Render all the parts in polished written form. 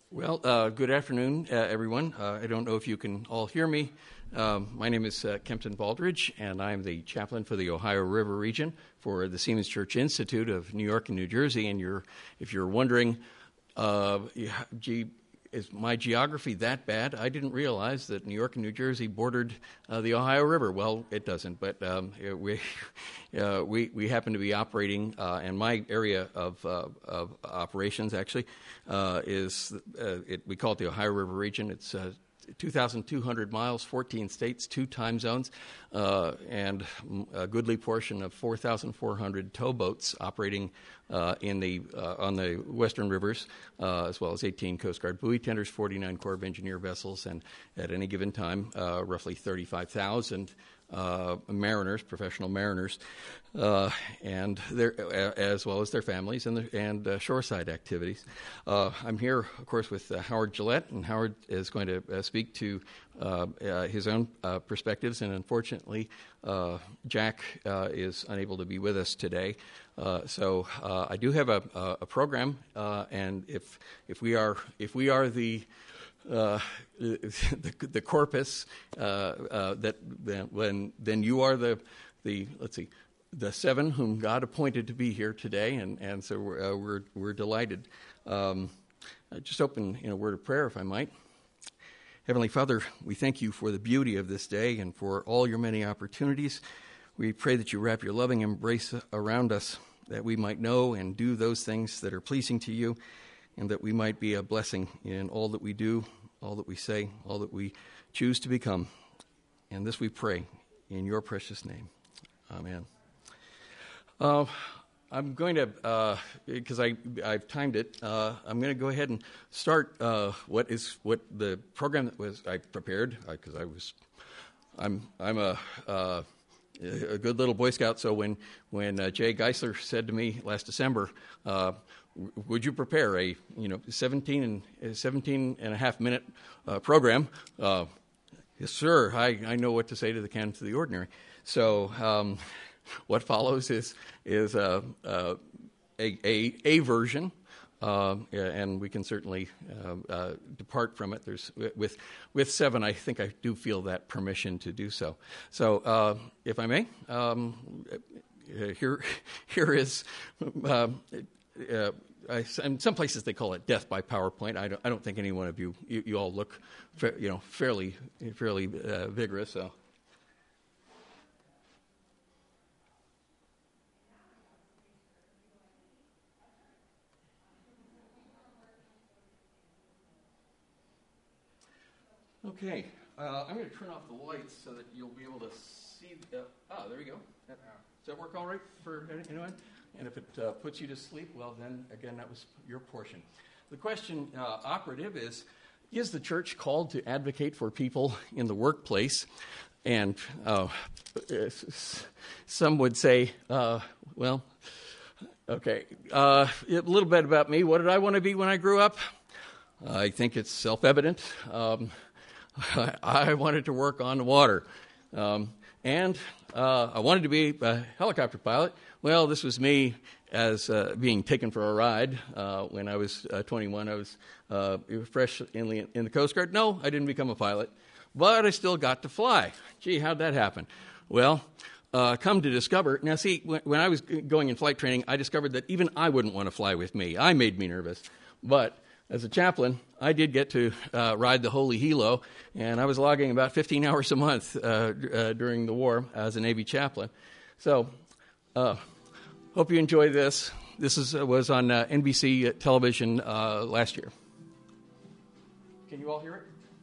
Well, good afternoon, everyone. I don't know if you can all hear me. My name is Kempton Baldridge, and I'm the chaplain for the Ohio River region for the Seamen's Church Institute of New York and New Jersey. And if you're wondering, gee, is my geography that bad? I didn't realize that New York and New Jersey bordered the Ohio River. Well, it doesn't, but we happen to be operating, and my area of operations actually we call it the Ohio River region. It's 2,200 miles, 14 states, 2 time zones, and a goodly portion of 4,400 towboats operating on the western rivers, as well as 18 Coast Guard buoy tenders, 49 Corps of Engineer vessels, and at any given time, roughly 35,000 mariners, professional mariners, and as well as their families and shoreside activities. I'm here, of course, with Howard Gillette, and Howard is going to speak to his own perspectives, and unfortunately, Jack is unable to be with us today. So I do have a program, and if we are the corpus, then you are the let's see, the 7 whom God appointed to be here today, and so we're delighted. Just open in a word of prayer, if I might. Heavenly Father, we thank you for the beauty of this day and for all your many opportunities. We pray that you wrap your loving embrace around us, that we might know and do those things that are pleasing to you, and that we might be a blessing in all that we do, all that we say, all that we choose to become. And this we pray in your precious name. Amen. I'm going to, because I've timed it, I'm going to go ahead and start what the program that I prepared, because I'm a good little Boy Scout. So when Jay Geisler said to me last December, would you prepare a 17 and a half minute program? Yes, sir. I know what to say to the canon to the ordinary. So what follows is a version, and we can certainly depart from it. There's with 7, I think I do feel that permission to do so. So, if I may, here is. In some places they call it death by PowerPoint. I don't think any one of you all look, fairly vigorous. So. Okay, I'm going to turn off the lights so that you'll be able to see. There we go. Does that work all right for anyone? And if it puts you to sleep, well, then, again, that was your portion. The question operative is the church called to advocate for people in the workplace? And some would say, well, okay, a little bit about me. What did I want to be when I grew up? I think it's self-evident. I wanted to work on the water. And I wanted to be a helicopter pilot. Well, this was me as being taken for a ride when I was 21. I was fresh in the Coast Guard. No, I didn't become a pilot, but I still got to fly. Gee, how'd that happen? Well, come to discover, now see, when I was going in flight training, I discovered that even I wouldn't want to fly with me. I made me nervous. But as a chaplain, I did get to ride the Holy Hilo, and I was logging about 15 hours a month during the war as a Navy chaplain. So, hope you enjoy this. This was on NBC television last year. Can you all hear it?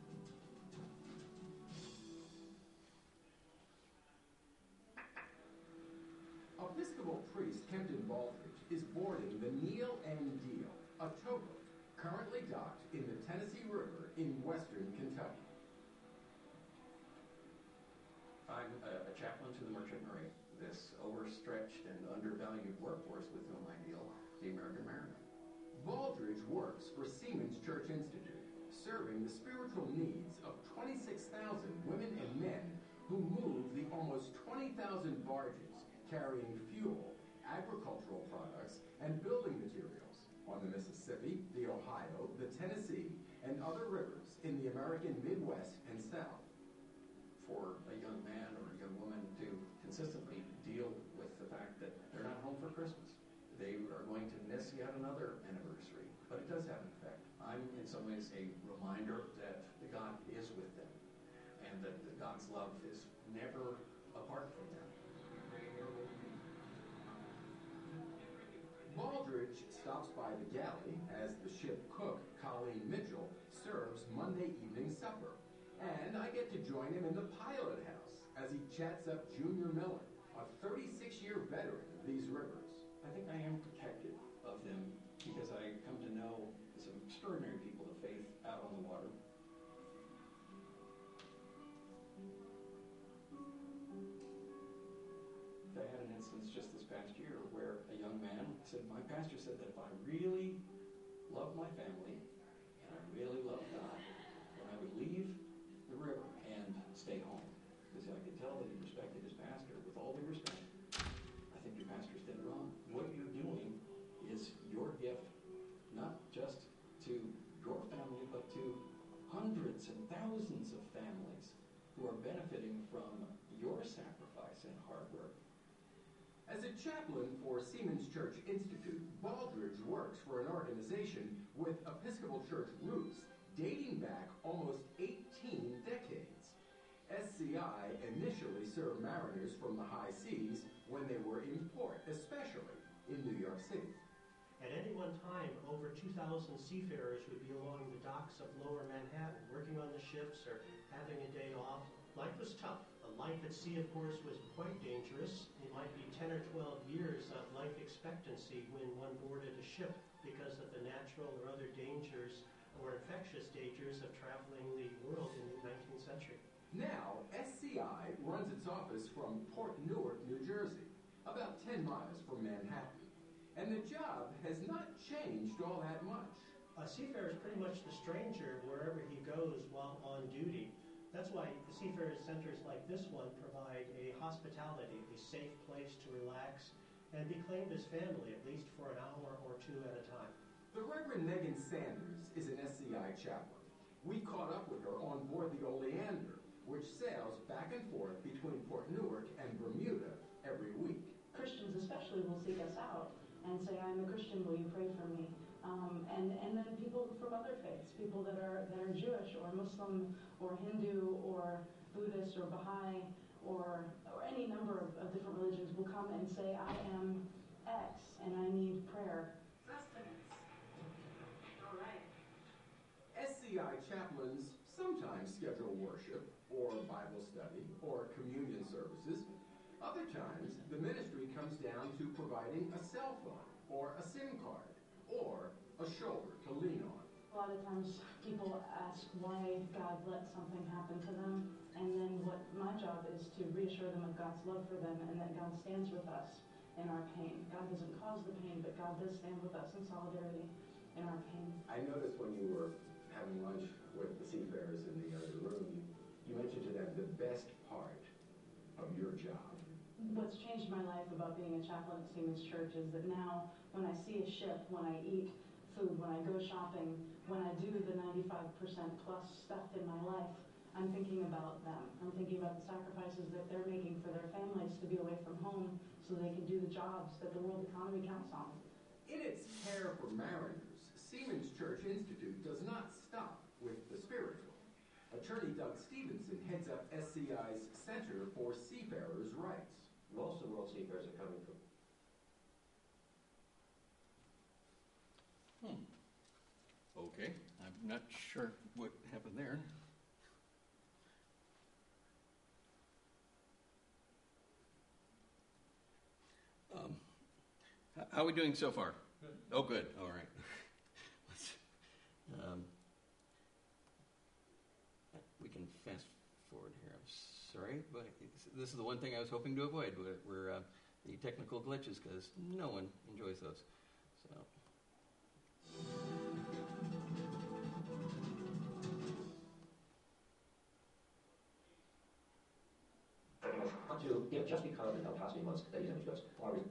Episcopal priest Kempton Baldridge is boarding the Neil N. Deal, a towboat currently docked in the Tennessee River in western Kentucky. I'm a chaplain to the Merchant Marine, this overstretched and undervalued workforce with whom I deal, the American Mariner. Baldridge works for Seamen's Church Institute, serving the spiritual needs of 26,000 women and men who move the almost 20,000 barges carrying fuel, agricultural products, and building materials on the Mississippi, the Ohio, the Tennessee, and other rivers in the American Midwest and South. For a young man or a young woman to consistently deal with the fact that they're not home for Christmas, they are going to miss yet another anniversary, but it does have an effect. I'm in some ways a reminder that God is with them and that God's love is never apart from them. Baldridge stops by the galley as the ship cook, Colleen Mitchell, serves Monday evening supper. And I get to join him in the pilot house as he chats up Junior Miller, a 36-year veteran of these rivers. I think I am protective of them because I come to know some extraordinary people of faith out on the water. I had an instance just this past year where a young man said, my pastor said that if I really love my family and I really love God, then I would leave the river and stay home. Because I could tell that he respected his pastor. With all due respect, I think your pastor's dead wrong. What you're doing is your gift, not just to your family, but to hundreds and thousands of families who are benefiting from your sacrifice and hard work. As a chaplain for Seamen's Church Institute, Baldridge works for an organization with Episcopal Church roots dating back almost 18 decades. SCI initially served mariners from the high seas when they were in port, especially in New York City. At any one time, over 2,000 seafarers would be along the docks of Lower Manhattan, working on the ships or having a day off. Life was tough. Life at sea, of course, was quite dangerous. It might be 10 or 12 years of life expectancy when one boarded a ship because of the natural or other dangers or infectious dangers of traveling the world in the 19th century. Now, SCI runs its office from Port Newark, New Jersey, about 10 miles from Manhattan. And the job has not changed all that much. A seafarer is pretty much the stranger wherever he goes while on duty. That's why the seafarers centers like this one provide a hospitality, a safe place to relax and be claimed as family, at least for an hour or two at a time. The Reverend Megan Sanders is an SCI chaplain. We caught up with her on board the Oleander, which sails back and forth between Port Newark and Bermuda every week. Christians especially will seek us out and say, I'm a Christian, will you pray for me? And then people from other faiths, people that are Jewish or Muslim or Hindu or Buddhist or Baha'i or any number of different religions will come and say, I am X and I need prayer. Sustenance. All right. SCI chaplains sometimes schedule worship or Bible study or communion services. Other times, the ministry comes down to providing a cell phone or a SIM card or a shoulder to lean on. A lot of times people ask why God let something happen to them, and then what my job is to reassure them of God's love for them and that God stands with us in our pain. God doesn't cause the pain, but God does stand with us in solidarity in our pain. I noticed when you were having lunch with the seafarers in the other room, you mentioned to them the best part of your job. What's changed my life about being a chaplain at Seamen's Church is that now when I see a ship, when I eat food, when I go shopping, when I do the 95% plus stuff in my life, I'm thinking about them. I'm thinking about the sacrifices that they're making for their families to be away from home so they can do the jobs that the world economy counts on. In its care for mariners, Seamen's Church Institute does not stop with the spiritual. Attorney Doug Stevenson heads up SCI's Center for Seafarers' Rights. Most of the world's seafarers are coming from. Okay, I'm not sure what happened there. How are we doing so far? Good. Oh, good. All right. We can fast forward here. I'm sorry, but this is the one thing I was hoping to avoid. Were the technical glitches, because no one enjoys those. So. Just be confident how past months, ladies and gentlemen,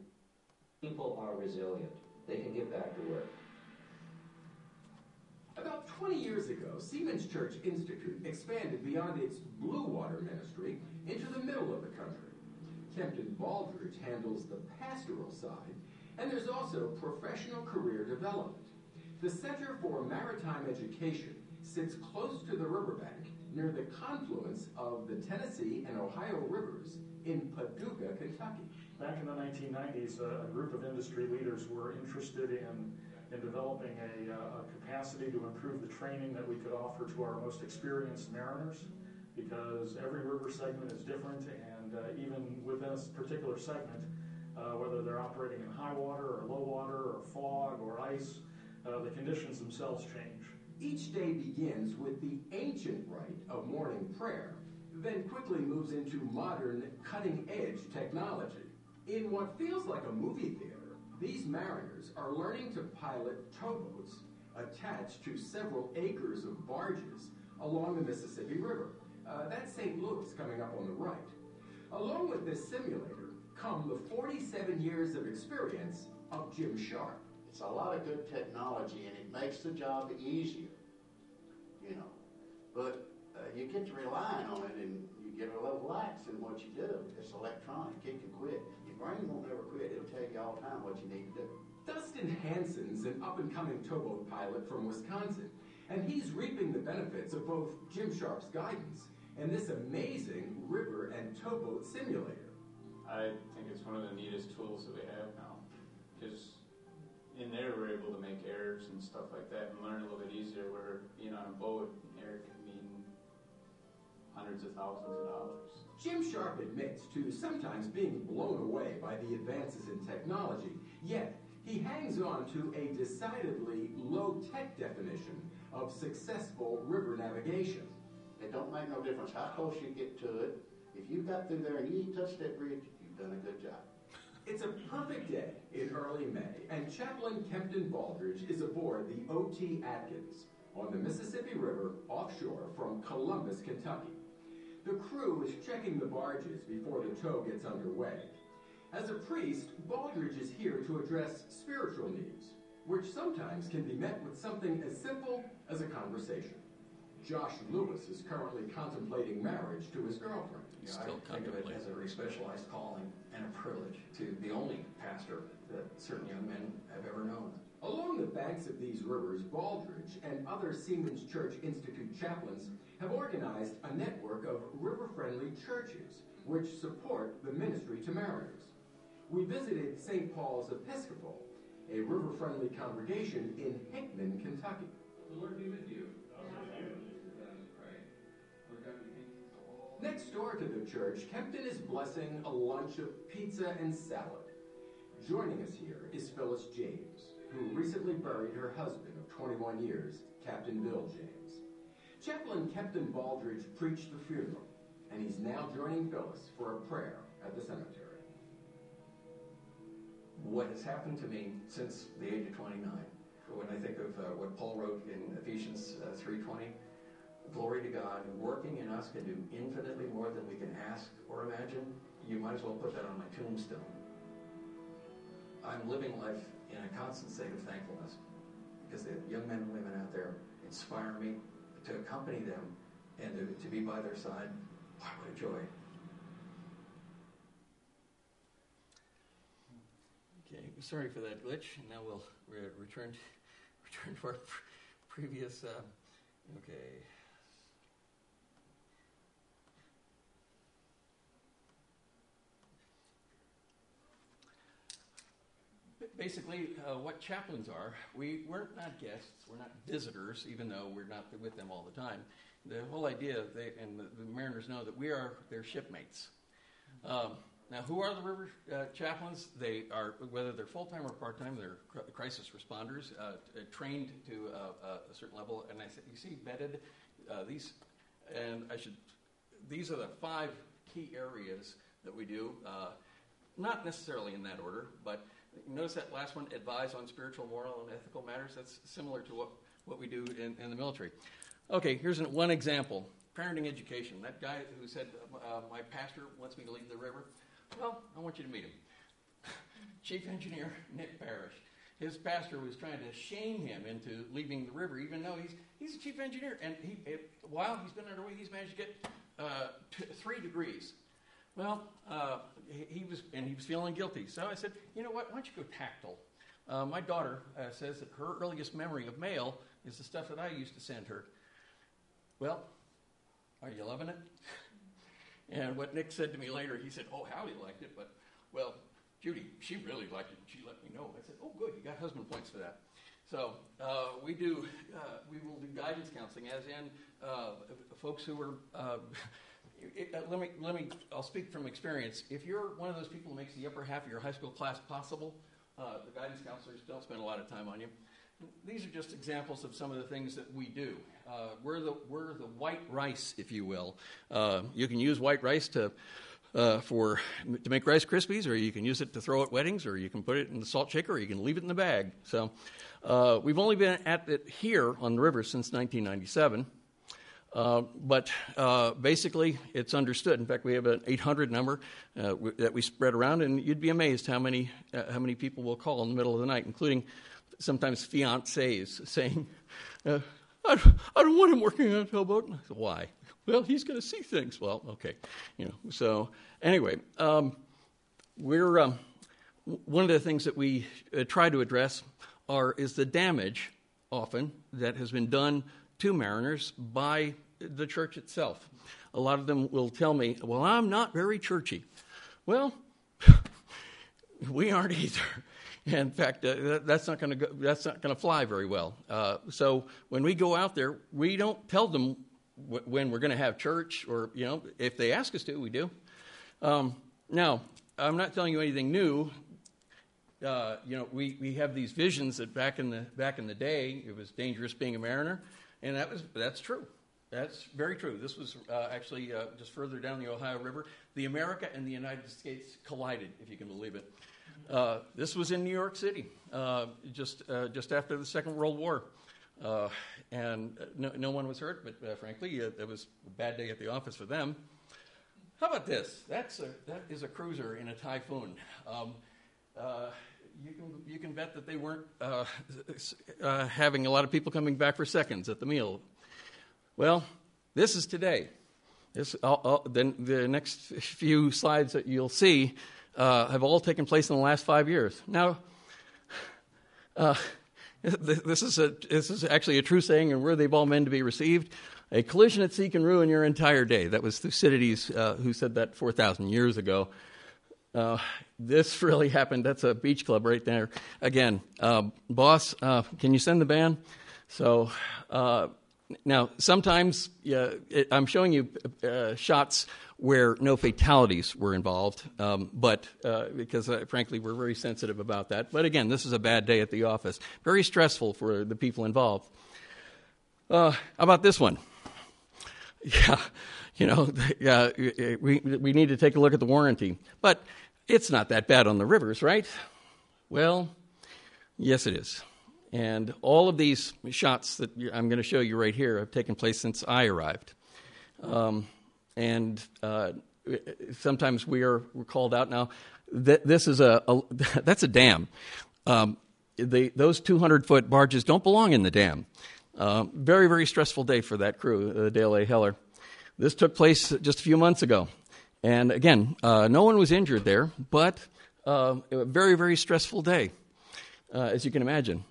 people are resilient. They can get back to work. About 20 years years ago, Siemens Church Institute expanded beyond its Blue Water ministry into the middle of the country. Kempton Baldridge handles the pastoral side, and there's also professional career development. The Center for Maritime Education sits close to the riverbank near the confluence of the Tennessee and Ohio rivers in Paducah, Kentucky. Back in the 1990s, a group of industry leaders were interested in developing a capacity to improve the training that we could offer to our most experienced mariners, because every river segment is different, and even within a particular segment, whether they're operating in high water or low water or fog or ice, the conditions themselves change. Each day begins with the ancient rite of morning prayer, then quickly moves into modern, cutting-edge technology. In what feels like a movie theater, these mariners are learning to pilot towboats attached to several acres of barges along the Mississippi River. That's St. Louis coming up on the right. Along with this simulator come the 47 years of experience of Jim Sharp. It's a lot of good technology, and it makes the job easier, you know. But you get to relying on it, and you get a little lax in what you do. It's electronic. It can quit. Your brain won't never quit. It'll tell you all the time what you need to do. Dustin Hansen's an up-and-coming towboat pilot from Wisconsin, and he's reaping the benefits of both Jim Sharp's guidance and this amazing river and towboat simulator. I think it's one of the neatest tools that we have now, because in there we're able to make errors and stuff like that and learn a little bit easier, where being on a boat, error can mean hundreds of thousands of dollars. Jim Sharp admits to sometimes being blown away by the advances in technology, yet he hangs on to a decidedly low-tech definition of successful river navigation. It don't make no difference how close you get to it. If you got through there and you ain't touched that bridge, you've done a good job. It's a perfect day in early May, and Chaplain Kempton Baldridge is aboard the O.T. Atkins on the Mississippi River offshore from Columbus, Kentucky. The crew is checking the barges before the tow gets underway. As a priest, Baldridge is here to address spiritual needs, which sometimes can be met with something as simple as a conversation. Josh Lewis is currently contemplating marriage to his girlfriend. Still I think of it as a very specialized calling and a privilege to the only pastor that certain young men have ever known. Along the banks of these rivers, Baldridge and other Siemens Church Institute chaplains have organized a network of river-friendly churches which support the ministry to mariners. We visited St. Paul's Episcopal, a river-friendly congregation in Hickman, Kentucky. The Lord be with you. Next door to the church, Kempton is blessing a lunch of pizza and salad. Joining us here is Phyllis James, who recently buried her husband of 21 years, Captain Bill James. Chaplain Kempton Baldridge preached the funeral, and he's now joining Phyllis for a prayer at the cemetery. What has happened to me since the age of 29, when I think of what Paul wrote in Ephesians 3:20, glory to God, working in us can do infinitely more than we can ask or imagine. You might as well put that on my tombstone. I'm living life in a constant state of thankfulness because the young men and women out there inspire me to accompany them and to be by their side. Wow, what a joy. Okay, sorry for that glitch. Now we'll return to our previous. Okay. Basically, what chaplains are, we're not guests, we're not visitors, even though we're not with them all the time. The whole idea, the mariners know that we are their shipmates. Now, who are the river chaplains? They are, whether they're full-time or part-time, they're crisis responders, trained to a certain level. And you see vetted these, and these are the 5 key areas that we do. Not necessarily in that order, but notice that last one, advise on spiritual, moral, and ethical matters. That's similar to what we do in the military. Okay, here's one example. Parenting education. That guy who said, my pastor wants me to leave the river. Well, I want you to meet him. Chief Engineer Nick Parrish. his pastor was trying to shame him into leaving the river, even though he's a chief engineer. And while he's been underway, he's managed to get 3 degrees. Well, he was feeling guilty. So I said, you know what? Why don't you go tactile? My daughter says that her earliest memory of mail is the stuff that I used to send her. Well, are you loving it? And what Nick said to me later, he said, oh, Hallie liked it, but, well, Judy, she really liked it, and she let me know. I said, oh, good, you got husband points for that. So we will do guidance counseling, as in folks who are, I'll speak from experience. If you're one of those people who makes the upper half of your high school class possible, the guidance counselors don't spend a lot of time on you. These are just examples of some of the things that we do. We're the white rice, if you will. You can use white rice to make Rice Krispies, or you can use it to throw at weddings, or you can put it in the salt shaker, or you can leave it in the bag. So we've only been at it here on the river since 1997. But basically, it's understood. In fact, we have an 800 number that we spread around, and you'd be amazed how many people will call in the middle of the night, including sometimes fiancés saying, I don't want him working on a towboat. And I said, why? Well, he's going to see things. Well, okay. So anyway, we're one of the things that we try to address is the damage often that has been done to mariners by the church itself. A lot of them will tell me, well, I'm not very churchy. Well, we aren't either. In fact, that's not going to fly very well. So when we go out there, we don't tell them when we're going to have church, or if they ask us to, we do. Now, I'm not telling you anything new. We have these visions that back in the day it was dangerous being a mariner, and that's true. That's very true. This was actually just further down the Ohio River. The America and the United States collided, if you can believe it. This was in New York City, just after the Second World War, and no one was hurt. But frankly, it was a bad day at the office for them. How about this? That is a cruiser in a typhoon. You can bet that they weren't having a lot of people coming back for seconds at the meal. Well, this is today. Then the next few slides that you'll see have all taken place in the last 5 years. Now, this is actually a true saying, and worthy of all men to be received. A collision at sea can ruin your entire day. That was Thucydides who said that 4,000 years ago. This really happened. That's a beach club right there. Again, boss, can you send the band? So now, sometimes I'm showing you shots where no fatalities were involved, but because, frankly, we're very sensitive about that. But again, this is a bad day at the office. Very stressful for the people involved. How about this one? We need to take a look at the warranty. But it's not that bad on the rivers, right? Well, yes, it is. And all of these shots that I'm going to show you right here have taken place since I arrived. Sometimes we're called out now. This is that's a dam. Those 200-foot barges don't belong in the dam. Very, very stressful day for that crew, the Dale A. Heller. This took place just a few months ago. And again, no one was injured there, but a very, very stressful day, as you can imagine.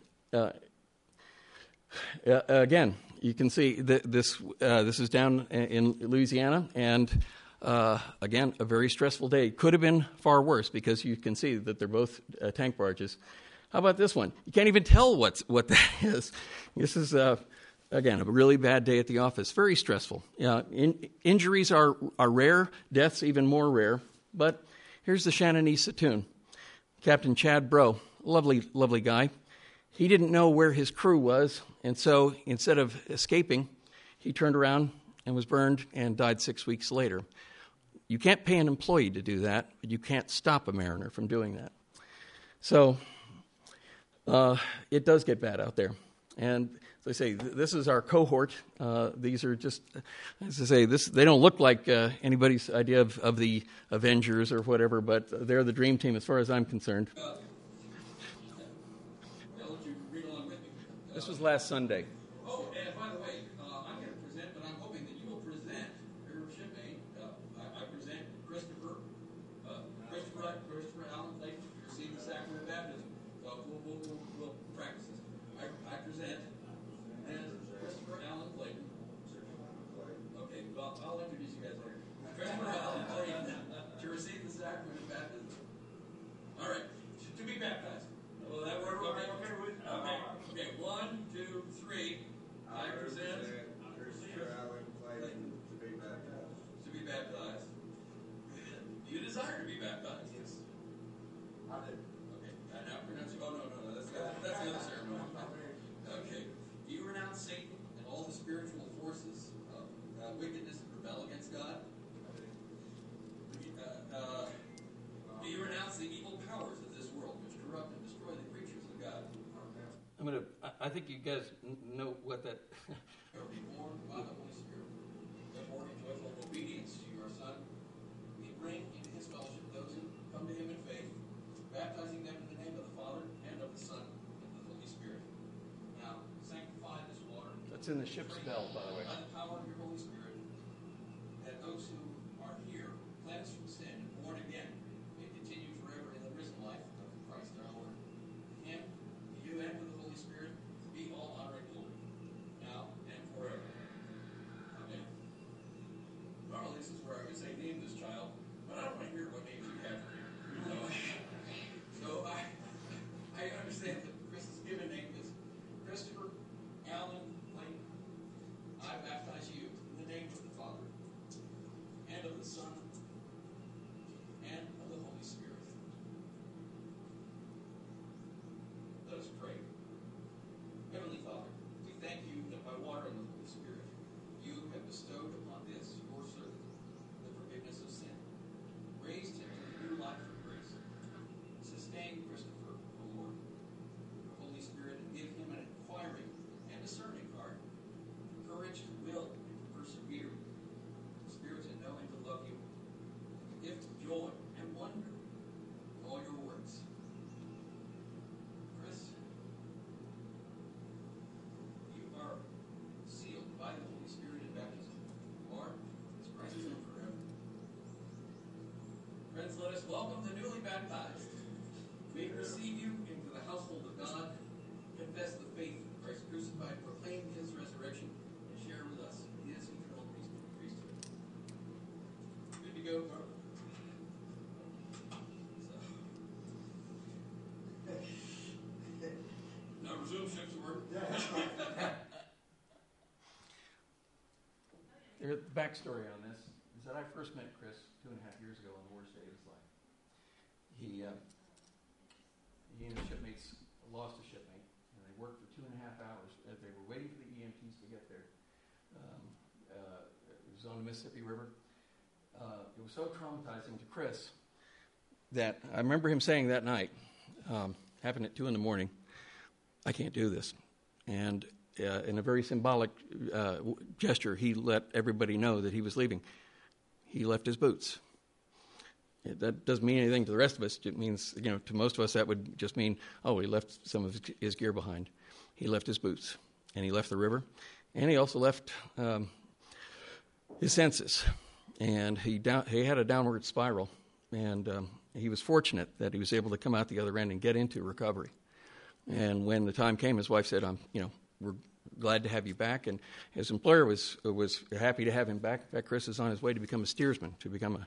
Again, you can see this is down in Louisiana, and again, a very stressful day. Could have been far worse because you can see that they're both tank barges. How about this one? You can't even tell what that is. This is, again, a really bad day at the office. Very stressful. Injuries are rare. Deaths even more rare. But here's the Shannon Satoon. Captain Chad Bro, lovely, lovely guy. He didn't know where his crew was, and so instead of escaping, he turned around and was burned and died 6 weeks later. You can't pay an employee to do that, but you can't stop a mariner from doing that. So it does get bad out there. And as I say, this is our cohort. These are just, as I say, they don't look like anybody's idea of the Avengers or whatever, but they're the dream team as far as I'm concerned. This was last Sunday. Oh, and by the way, I'm going to present, but I'm hoping that you will present your shipmate. I present Christopher Allen Clayton, received the sacrament of baptism. So we'll practice this. I present as Christopher Allen Clayton. Okay, well, I'll introduce you guys later. Christopher Allen Clayton to receive the sacrament of baptism. All right, to be baptized. Will that work? Okay. Okay. 1, 2, 3. I present Christopher Allen Clayton to be baptized. To be baptized. Do you desire to be baptized? Yes. I do. Okay. Now pronounce. Oh no. That's the other ceremony. Okay. Do you renounce Satan and all the spiritual forces of wickedness that rebel against God? Do you renounce the evil powers of this world which corrupt and destroy the creatures of God? I think you guys know what that. Or be born by the Holy Spirit. Therefore, in joyful obedience to your Son, we bring into His fellowship those who come to Him in faith, baptizing them in the name of the Father and of the Son and of the Holy Spirit. Now, sanctify this water. That's in the ship's bell, by the way. By the power of your Holy Spirit, that those who are here, cleansed from sin and born again, may continue forever in the risen life of Christ our Lord. To Him, to you, and to the Holy Spirit, be all honor and glory, now and forever. Amen. Normally, this is where I would say, name this child, but I don't want to hear what names you have for him. So I understand that Chris's given name is Christopher Allen Clayton. I baptize you in the name of the Father, and of the Son, and of the Holy Spirit. Let us pray. Heavenly Father, we thank you that by water and the Holy Spirit, you have bestowed upon this, your servant, the forgiveness of sin, raised him to new life of grace. Sustain Christopher, O Lord, your Holy Spirit, and give him an inquiring and discerning heart, courage to will and to persevere, spirit to know and to love you, and the gift of joy and wonder in all your works. Chris, you are sealed by the Holy Spirit in baptism. Lord, as Christ is forever. Friends, let us welcome the newly baptized. May we receive you into the household of God, confess the faith of Christ crucified, proclaim his resurrection, and share with us his eternal priesthood. Good to go, Carl? Now resume ship's work. The backstory on this is that I first met Chris 2.5 years ago on the worst day of his life. He and his shipmates lost a shipmate, and they worked for 2.5 hours as they were waiting for the EMTs to get there. It was on the Mississippi River. It was so traumatizing to Chris that I remember him saying that night, happened at 2 a.m, I can't do this. And in a very symbolic gesture, he let everybody know that he was leaving. He left his boots. That doesn't mean anything to the rest of us. It means, to most of us, that would just mean, oh, he left some of his gear behind. He left his boots, and he left the river, and he also left his senses. And he had a downward spiral, and he was fortunate that he was able to come out the other end and get into recovery. And when the time came, his wife said, we're glad to have you back. And his employer was happy to have him back. In fact, Chris is on his way to become a steersman, to become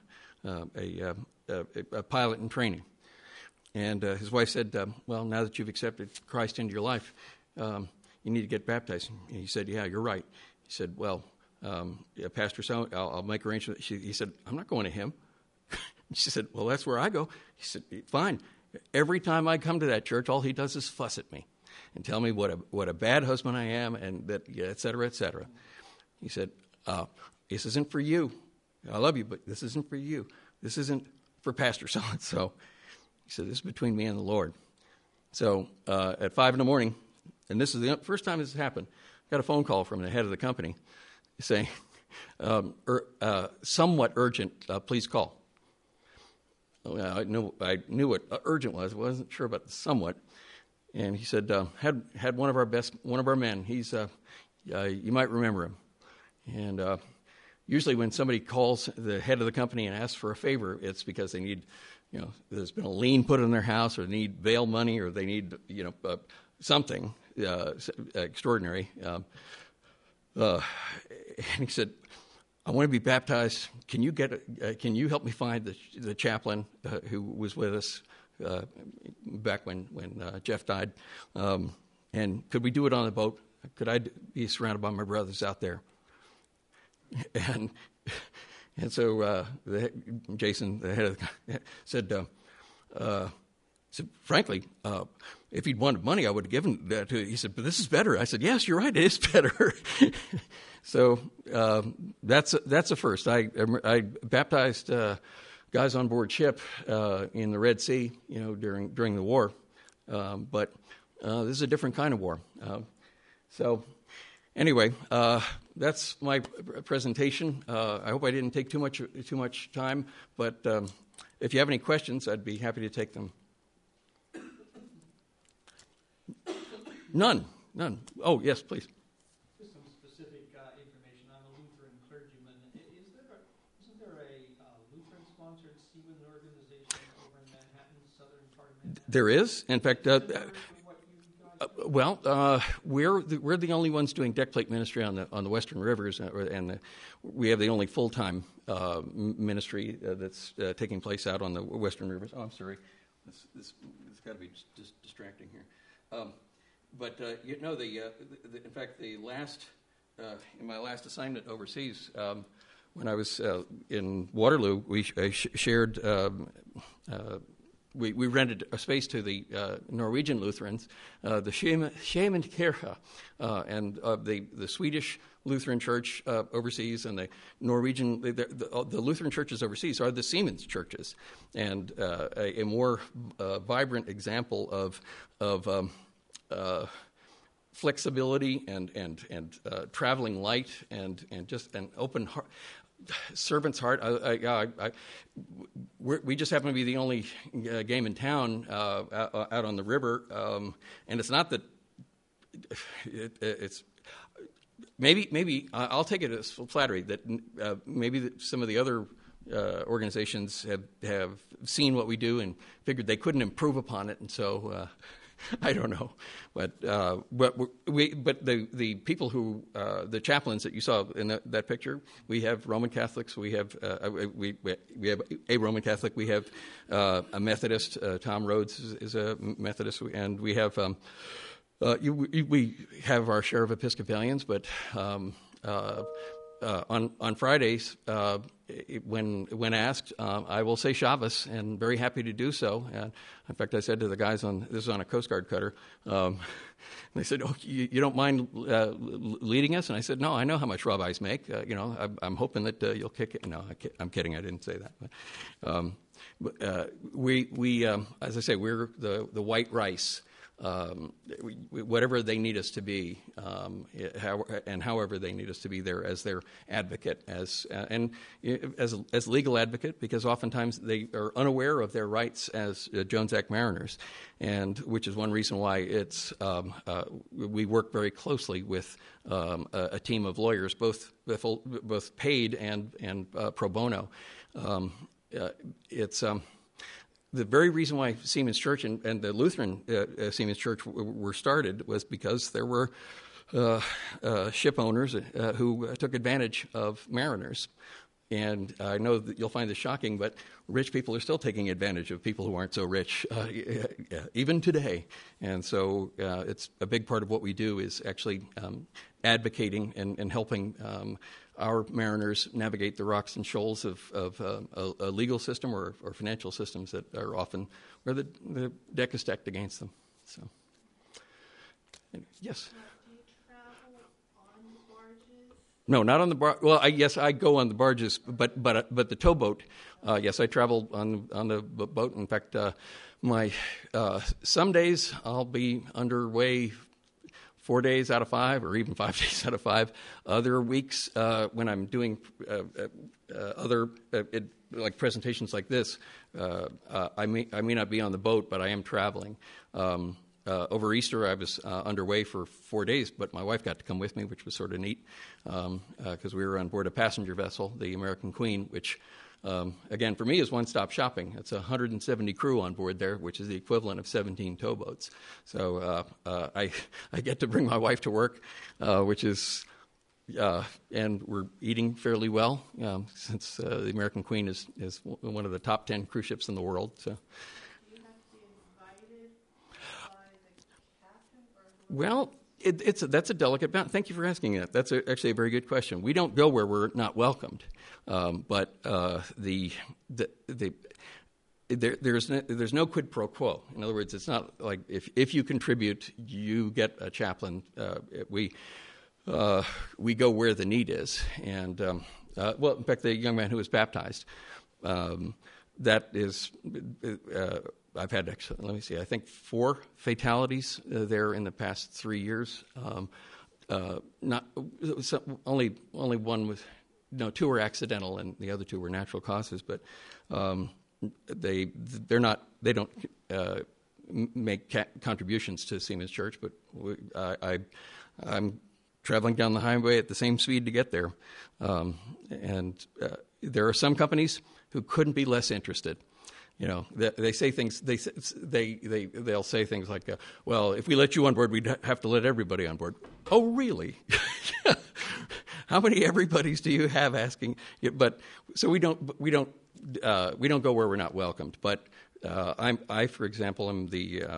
a pilot in training. And his wife said, well, now that you've accepted Christ into your life, you need to get baptized. And he said, yeah, you're right. He said, well, Pastor, so I'll make arrangements. He said, I'm not going to him. She said, well, that's where I go. He said, fine. Every time I come to that church, all he does is fuss at me and tell me what a bad husband I am, and that, et cetera, et cetera. He said, this isn't for you. I love you, but this isn't for you. This isn't for Pastor so-and-so. He said, this is between me and the Lord. So at 5 a.m, and this is the first time this has happened, got a phone call from the head of the company saying, somewhat urgent, please call. I knew what urgent was. I wasn't sure about the somewhat. and he said had one of our men. He's you might remember him, and usually when somebody calls the head of the company and asks for a favor, it's because they need, there's been a lien put on their house, or they need bail money, or they need something extraordinary. And he said, I want to be baptized. Can you help me find the chaplain who was with us back when Jeff died? And could we do it on the boat? Could I be surrounded by my brothers out there? And so Jason, the head of the said, frankly, if he'd wanted money, I would have given that to you. He said, but this is better. I said, yes, you're right, it is better. So that's a first. I baptized guys on board ship in the Red Sea, during the war, but this is a different kind of war. So anyway, that's my presentation. I hope I didn't take too much time, but if you have any questions, I'd be happy to take them. None. Oh, yes, please. Just some specific information. I'm a Lutheran clergyman. Isn't there a Lutheran-sponsored Seaman organization over in Manhattan, southern part of Manhattan? There is. In fact, we're the only ones doing deck plate ministry on the Western Rivers, and we have the only full-time ministry that's taking place out on the Western Rivers. Oh, I'm sorry. This got to be just distracting here. But in fact, in my last assignment overseas, when I was in Waterloo, we shared. We rented a space to the Norwegian Lutherans, the Schemenkirche, and the Swedish Lutheran Church overseas, and the Norwegian, the Lutheran churches overseas are the Siemens churches, and a more vibrant example of flexibility and traveling light and just an open heart. Servant's heart. We just happen to be the only game in town out on the river, and it's not that it's maybe I'll take it as flattery that maybe some of the other organizations have seen what we do and figured they couldn't improve upon it, and so. I don't know, but the people who the chaplains that you saw in that picture, we have Roman Catholics, we have a Roman Catholic, we have a Methodist. Tom Rhodes is a Methodist, and we have we have our share of Episcopalians, but. On Fridays, when asked, I will say Shabbos, and very happy to do so. And in fact, I said to the guys this is on a Coast Guard cutter, they said, "Oh, you don't mind leading us?" And I said, "No, I know how much rabbis make. I'm hoping that you'll kick it." No, I'm kidding. I didn't say that. But we as I say, we're the white rice. Whatever they need us to be, and however they need us to be there as their advocate, as legal advocate, because oftentimes they are unaware of their rights as Jones Act mariners, and which is one reason why we work very closely with a team of lawyers, both paid and pro bono. The very reason why Siemens Church and the Lutheran Siemens Church were started was because there were ship owners who took advantage of mariners. And I know that you'll find this shocking, but rich people are still taking advantage of people who aren't so rich, even today. And so it's a big part of what we do is actually advocating and helping our mariners navigate the rocks and shoals of a legal system or financial systems that are often where the deck is stacked against them. So, yes. Do you travel on the barges? No, not on the barge. Well, yes, I go on the barges, but the towboat. Yes, I travel on the boat. In fact, some days I'll be underway 4 days out of 5, or even 5 days out of 5. Other weeks, when I'm doing like presentations like this, I may not be on the boat, but I am traveling. over Easter, I was underway for 4 days, but my wife got to come with me, which was sort of neat, because we were on board a passenger vessel, the American Queen, which, again, for me is one-stop shopping. It's 170 crew on board there, which is the equivalent of 17 towboats. So I get to bring my wife to work, which is... and we're eating fairly well, since the American Queen is one of the top 10 cruise ships in the world. So. Well, that's a delicate balance. Thank you for asking that. That's actually a very good question. We don't go where we're not welcomed, but there's no quid pro quo. In other words, it's not like if you contribute, you get a chaplain. We go where the need is, and in fact, the young man who was baptized, that is. I've had, let me see, I think 4 fatalities there in the past 3 years. Only one was, 2 were accidental, and the other 2 were natural causes. But they don't make contributions to Seamen's Church. But I'm traveling down the highway at the same speed to get there, and there are some companies who couldn't be less interested. They say things. They'll say things like, "Well, if we let you on board, we'd have to let everybody on board." Oh, really? How many everybody's do you have asking? But so we don't go where we're not welcomed. But I, for example, am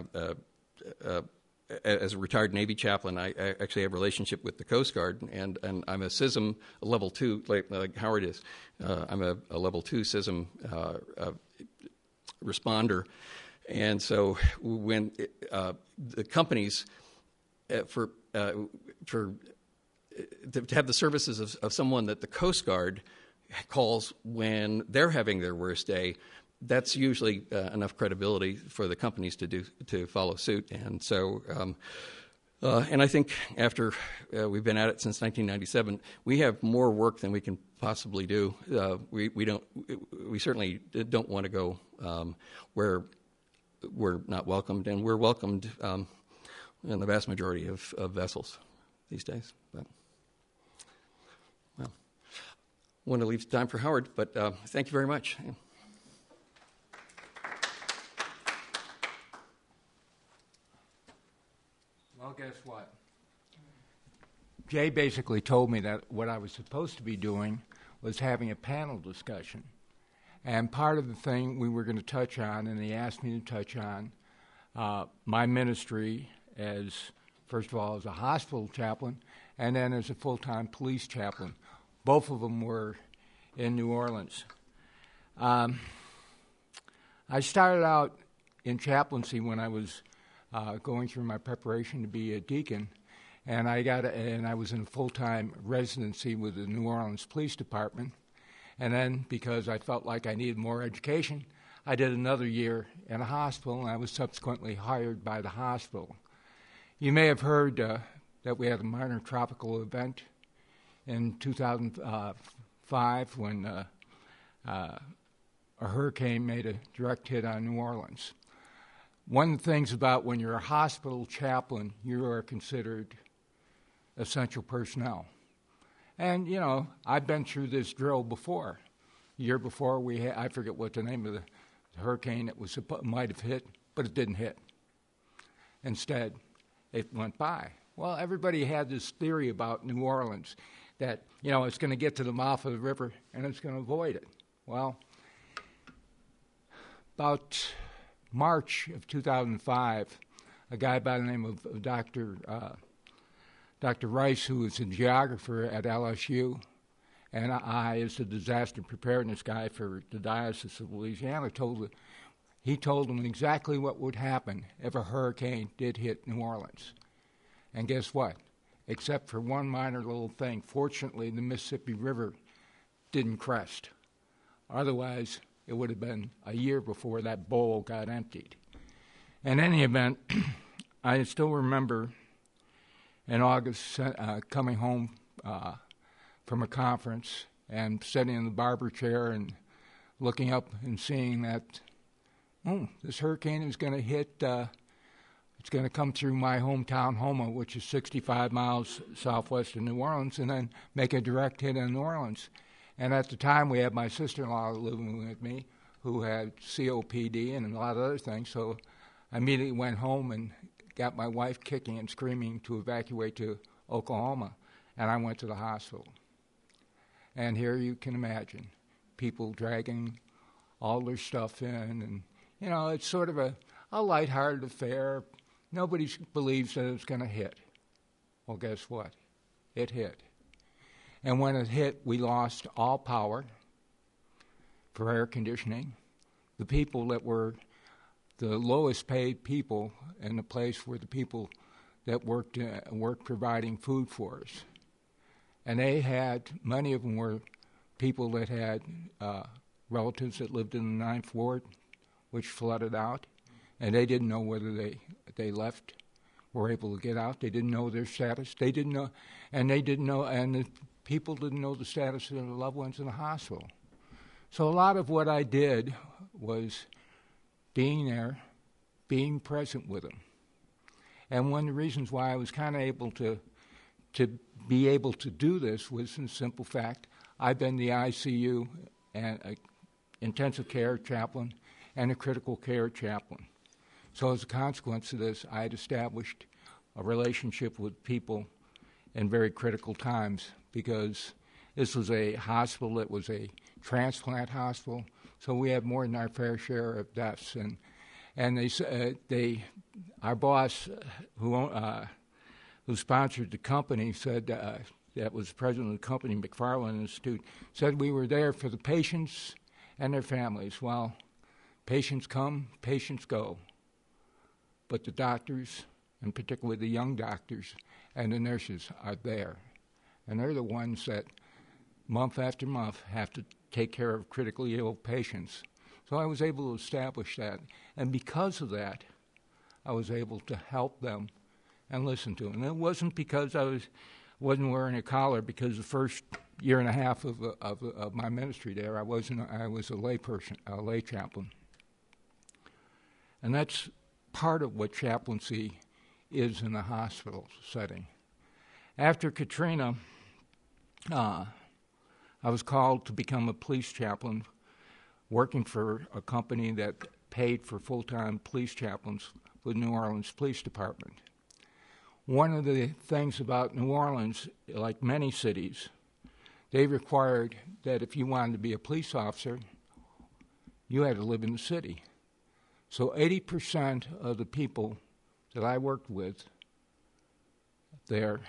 as a retired Navy chaplain, I actually have a relationship with the Coast Guard, and I'm a CISM level 2, like Howard is. I'm a level 2 CISM responder, and so when the companies to have the services of someone that the Coast Guard calls when they're having their worst day, that's usually enough credibility for the companies to follow suit. And so, and I think after we've been at it since 1997, we have more work than we can possibly do. We certainly don't want to go where we're not welcomed, and we're welcomed in the vast majority of vessels these days. But, well, I want to leave time for Howard, but thank you very much. Well, guess what? Jay basically told me that what I was supposed to be doing was having a panel discussion. And part of the thing we were going to touch on, and he asked me to touch on, my ministry as, first of all, as a hospital chaplain, and then as a full-time police chaplain. Both of them were in New Orleans. I started out in chaplaincy when I was going through my preparation to be a deacon, and I was in full-time residency with the New Orleans Police Department. And then, because I felt like I needed more education, I did another year in a hospital, and I was subsequently hired by the hospital. You may have heard that we had a minor tropical event in 2005 when a hurricane made a direct hit on New Orleans. One of the things about when you're a hospital chaplain, you are considered essential personnel. And, I've been through this drill before. The year before, I forget what the name of the hurricane it might have hit, but it didn't hit. Instead, it went by. Well, everybody had this theory about New Orleans that, it's going to get to the mouth of the river and it's going to avoid it. Well, about March of 2005, a guy by the name of Dr. Rice, who is a geographer at LSU, and I, as the disaster preparedness guy for the Diocese of Louisiana, told them exactly what would happen if a hurricane did hit New Orleans. And guess what? Except for one minor little thing, fortunately, the Mississippi River didn't crest. Otherwise, it would have been a year before that bowl got emptied. In any event, I still remember in August coming home from a conference and sitting in the barber chair and looking up and seeing that, this hurricane is going to hit It's going to come through my hometown, Houma, which is 65 miles southwest of New Orleans, and then make a direct hit in New Orleans. And at the time, we had my sister-in-law living with me, who had COPD and a lot of other things. So I immediately went home and got my wife kicking and screaming to evacuate to Oklahoma, and I went to the hospital. And here you can imagine people dragging all their stuff in, and it's sort of a lighthearted affair. Nobody believes that it's going to hit. Well, guess what? It hit. And when it hit, we lost all power for air conditioning. The people that were the lowest paid people in the place were the people that worked providing food for us. And many of them were people that had relatives that lived in the 9th Ward, which flooded out, and they didn't know whether they left, were able to get out. They didn't know their status. They didn't know, and the people didn't know the status of their loved ones in the hospital. So a lot of what I did was being there, being present with them. And one of the reasons why I was kind of able to be able to do this was the simple fact I've been the ICU and intensive care chaplain and a critical care chaplain. So as a consequence of this, I had established a relationship with people in very critical times, because this was a hospital that was a transplant hospital, so we had more than our fair share of deaths. And our boss, who sponsored the company, said that was the president of the company, McFarland Institute, said we were there for the patients and their families. Well, patients come, patients go. But the doctors, and particularly the young doctors and the nurses, are there. And they're the ones that, month after month, have to take care of critically ill patients. So I was able to establish that. And because of that, I was able to help them and listen to them. And it wasn't because I wasn't wearing a collar, because the first year and a half of my ministry there, I was a lay chaplain. And that's part of what chaplaincy is in a hospital setting. After Katrina, I was called to become a police chaplain, working for a company that paid for full-time police chaplains with New Orleans Police Department. One of the things about New Orleans, like many cities, they required that if you wanted to be a police officer, you had to live in the city. So 80% of the people that I worked with there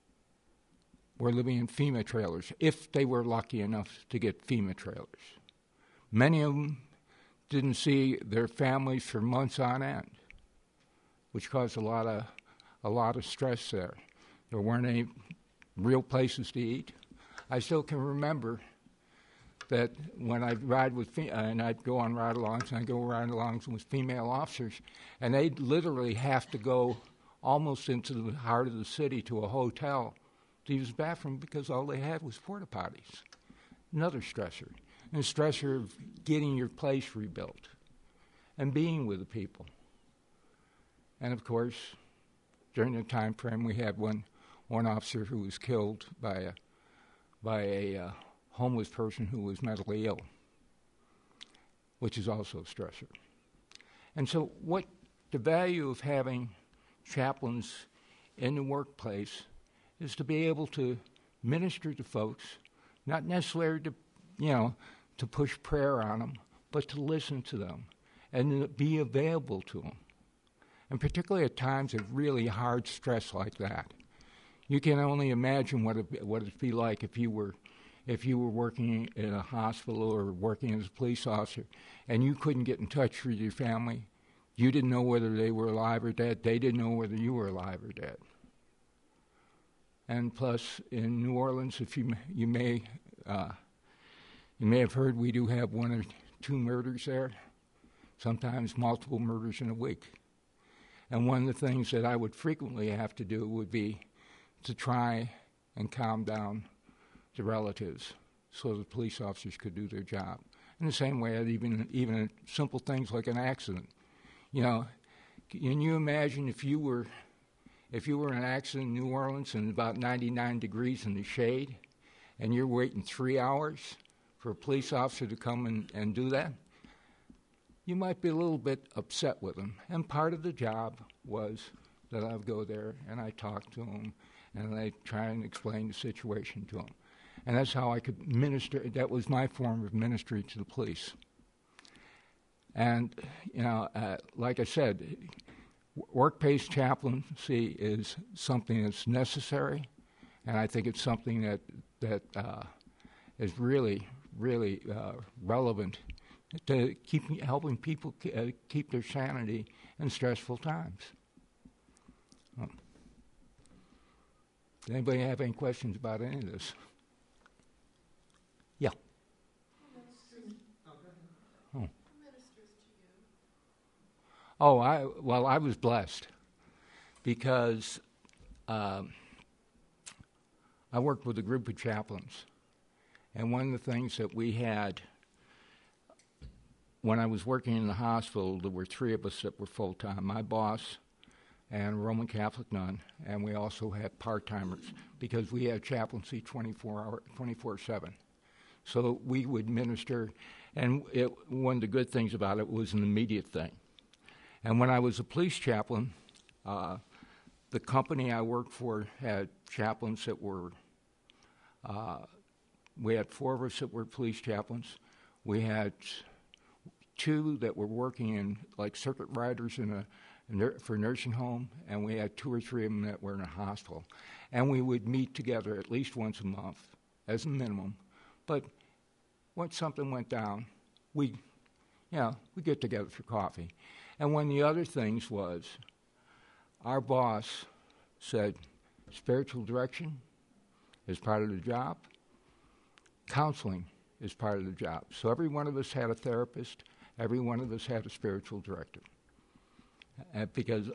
were living in FEMA trailers, if they were lucky enough to get FEMA trailers. Many of them didn't see their families for months on end, which caused a lot of stress there. There weren't any real places to eat. I still can remember that when I'd ride with, and I'd go on ride-alongs, and I'd go ride-alongs with female officers, and they'd literally have to go almost into the heart of the city to a hotel to use the bathroom, because all they had was porta potties. Another stressor. And the stressor of getting your place rebuilt and being with the people. And of course, during the time frame, we had one officer who was killed by a homeless person who was mentally ill, which is also a stressor. And so what the value of having chaplains in the workplace is to be able to minister to folks, not necessarily to push prayer on them, but to listen to them and be available to them. And particularly at times of really hard stress like that. You can only imagine what it'd be like if you were working in a hospital or working as a police officer and you couldn't get in touch with your family. You didn't know whether they were alive or dead. They didn't know whether you were alive or dead. And plus, in New Orleans, if you may have heard, we do have 1 or 2 murders there, sometimes multiple murders in a week. And one of the things that I would frequently have to do would be to try and calm down the relatives so the police officers could do their job. In the same way that even simple things like an accident, Can you imagine if you were in an accident in New Orleans and about 99 degrees in the shade, and you're waiting 3 hours for a police officer to come and do that? You might be a little bit upset with them. And part of the job was that I would go there and I talk to them and I try and explain the situation to them. And that's how I could minister. That was my form of ministry to the police. And, like I said, work-based chaplaincy is something that's necessary, and I think it's something that is really, really relevant to helping people keep their sanity in stressful times. Does anybody have any questions about any of this? Yeah. Oh. Oh, I was blessed because I worked with a group of chaplains, and one of the things that we had when I was working in the hospital, there were 3 of us that were full-time. My boss and a Roman Catholic nun, and we also had part-timers because we had chaplaincy 24/7. So we would minister, and one of the good things about it was an immediate thing. And when I was a police chaplain, the company I worked for had chaplains that were, we had 4 of us that were police chaplains. We had 2 that were working in, like, circuit riders for a nursing home, and we had 2 or 3 of them that were in a hospital. And we would meet together at least once a month, as a minimum. But when something went down, we'd get together for coffee. And one of the other things was, our boss said, spiritual direction is part of the job. Counseling is part of the job. So every one of us had a therapist. Every one of us had a spiritual director. Because,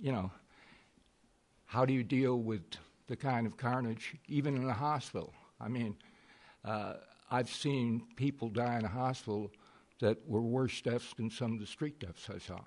how do you deal with the kind of carnage, even in a hospital? I mean, I've seen people die in a hospital that were worse deaths than some of the street deaths I saw.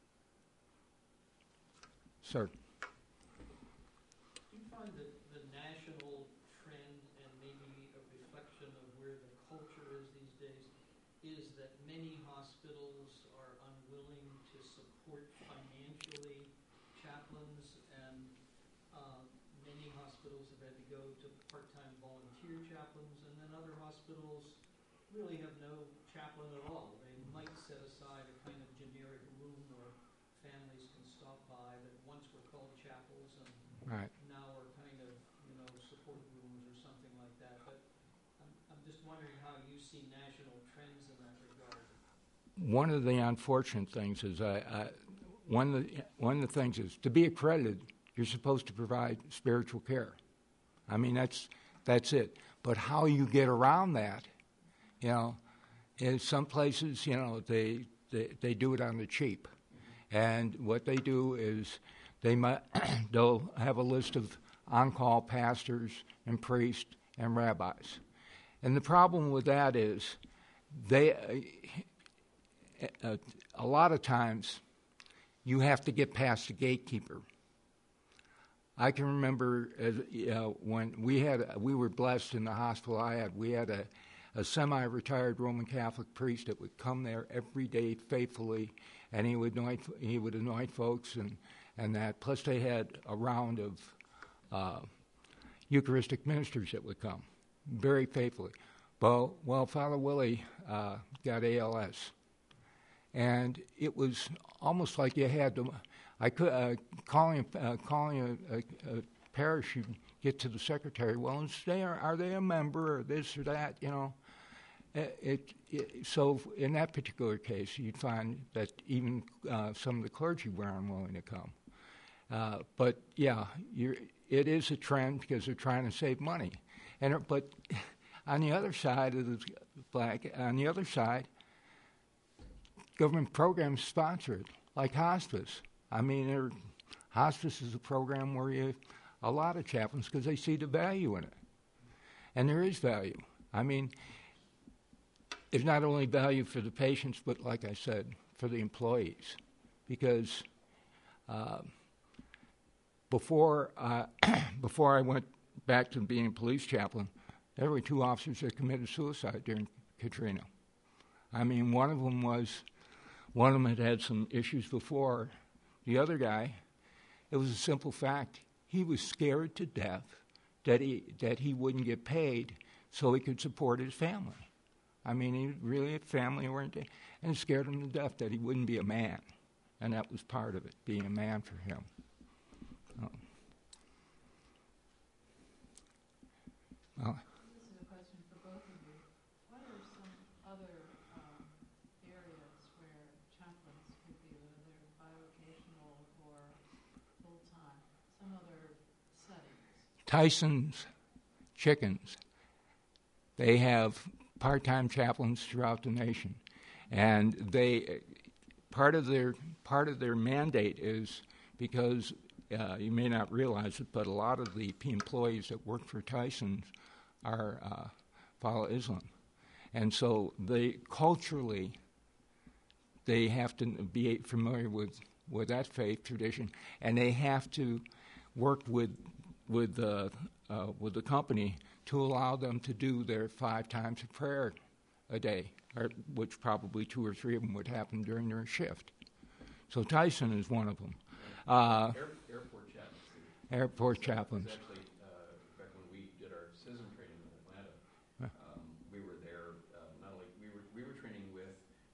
Sir? Do you find that the national trend and maybe a reflection of where the culture is these days is that many hospitals are unwilling to support financially chaplains, and many hospitals have had to go to part-time volunteer chaplains, and then other hospitals really have no chaplain at all? They might set aside a kind of generic room where families can stop by that once were called chapels and now are kind of, support rooms or something like that. But I'm just wondering how you see national trends in that regard. One of the unfortunate things is one of the things is to be accredited, you're supposed to provide spiritual care. I mean, that's it. But how you get around that, in some places, they do it on the cheap. And what they do is they'll have a list of on-call pastors and priests and rabbis. And the problem with that is a lot of times you have to get past the gatekeeper. I can remember when we were blessed in the hospital we had a semi-retired Roman Catholic priest that would come there every day faithfully, and he would anoint folks and that. Plus they had a round of Eucharistic ministers that would come very faithfully. Well, Father Willie got ALS, and it was almost like you had to. I could calling a parish, you get to the secretary. Well, are they a member or this or that? So in that particular case, you'd find that even some of the clergy were unwilling to come. But yeah, it is a trend because they're trying to save money. But on the other side of the government programs sponsor it, like hospice. I mean, hospice is a program where you have a lot of chaplains because they see the value in it. And there is value. I mean, there's not only value for the patients, but like I said, for the employees. Because Before I went back to being a police chaplain, there were 2 officers that committed suicide during Katrina. I mean, one of them had some issues before. The other guy, it was a simple fact. He was scared to death that he wouldn't get paid so he could support his family. I mean, he really had family oriented, and it scared him to death that he wouldn't be a man. And that was part of it, being a man for him. Well, this is a question for both of you. What are some other areas where chaplains could be, whether they're bivocational or full-time, some other settings? Tyson's Chickens, they have part-time chaplains throughout the nation, and part of their mandate is because you may not realize it, but a lot of the employees that work for Tyson's are follow Islam, and so culturally they have to be familiar with that faith tradition, and they have to work with the company to allow them to do their 5 times of prayer a day, which probably 2 or 3 of them would happen during their shift. So Tyson is one of them. Airport chaplains. Airport chaplains. Actually, back when we did our CISM training in Atlanta, we were there. Not only we were training with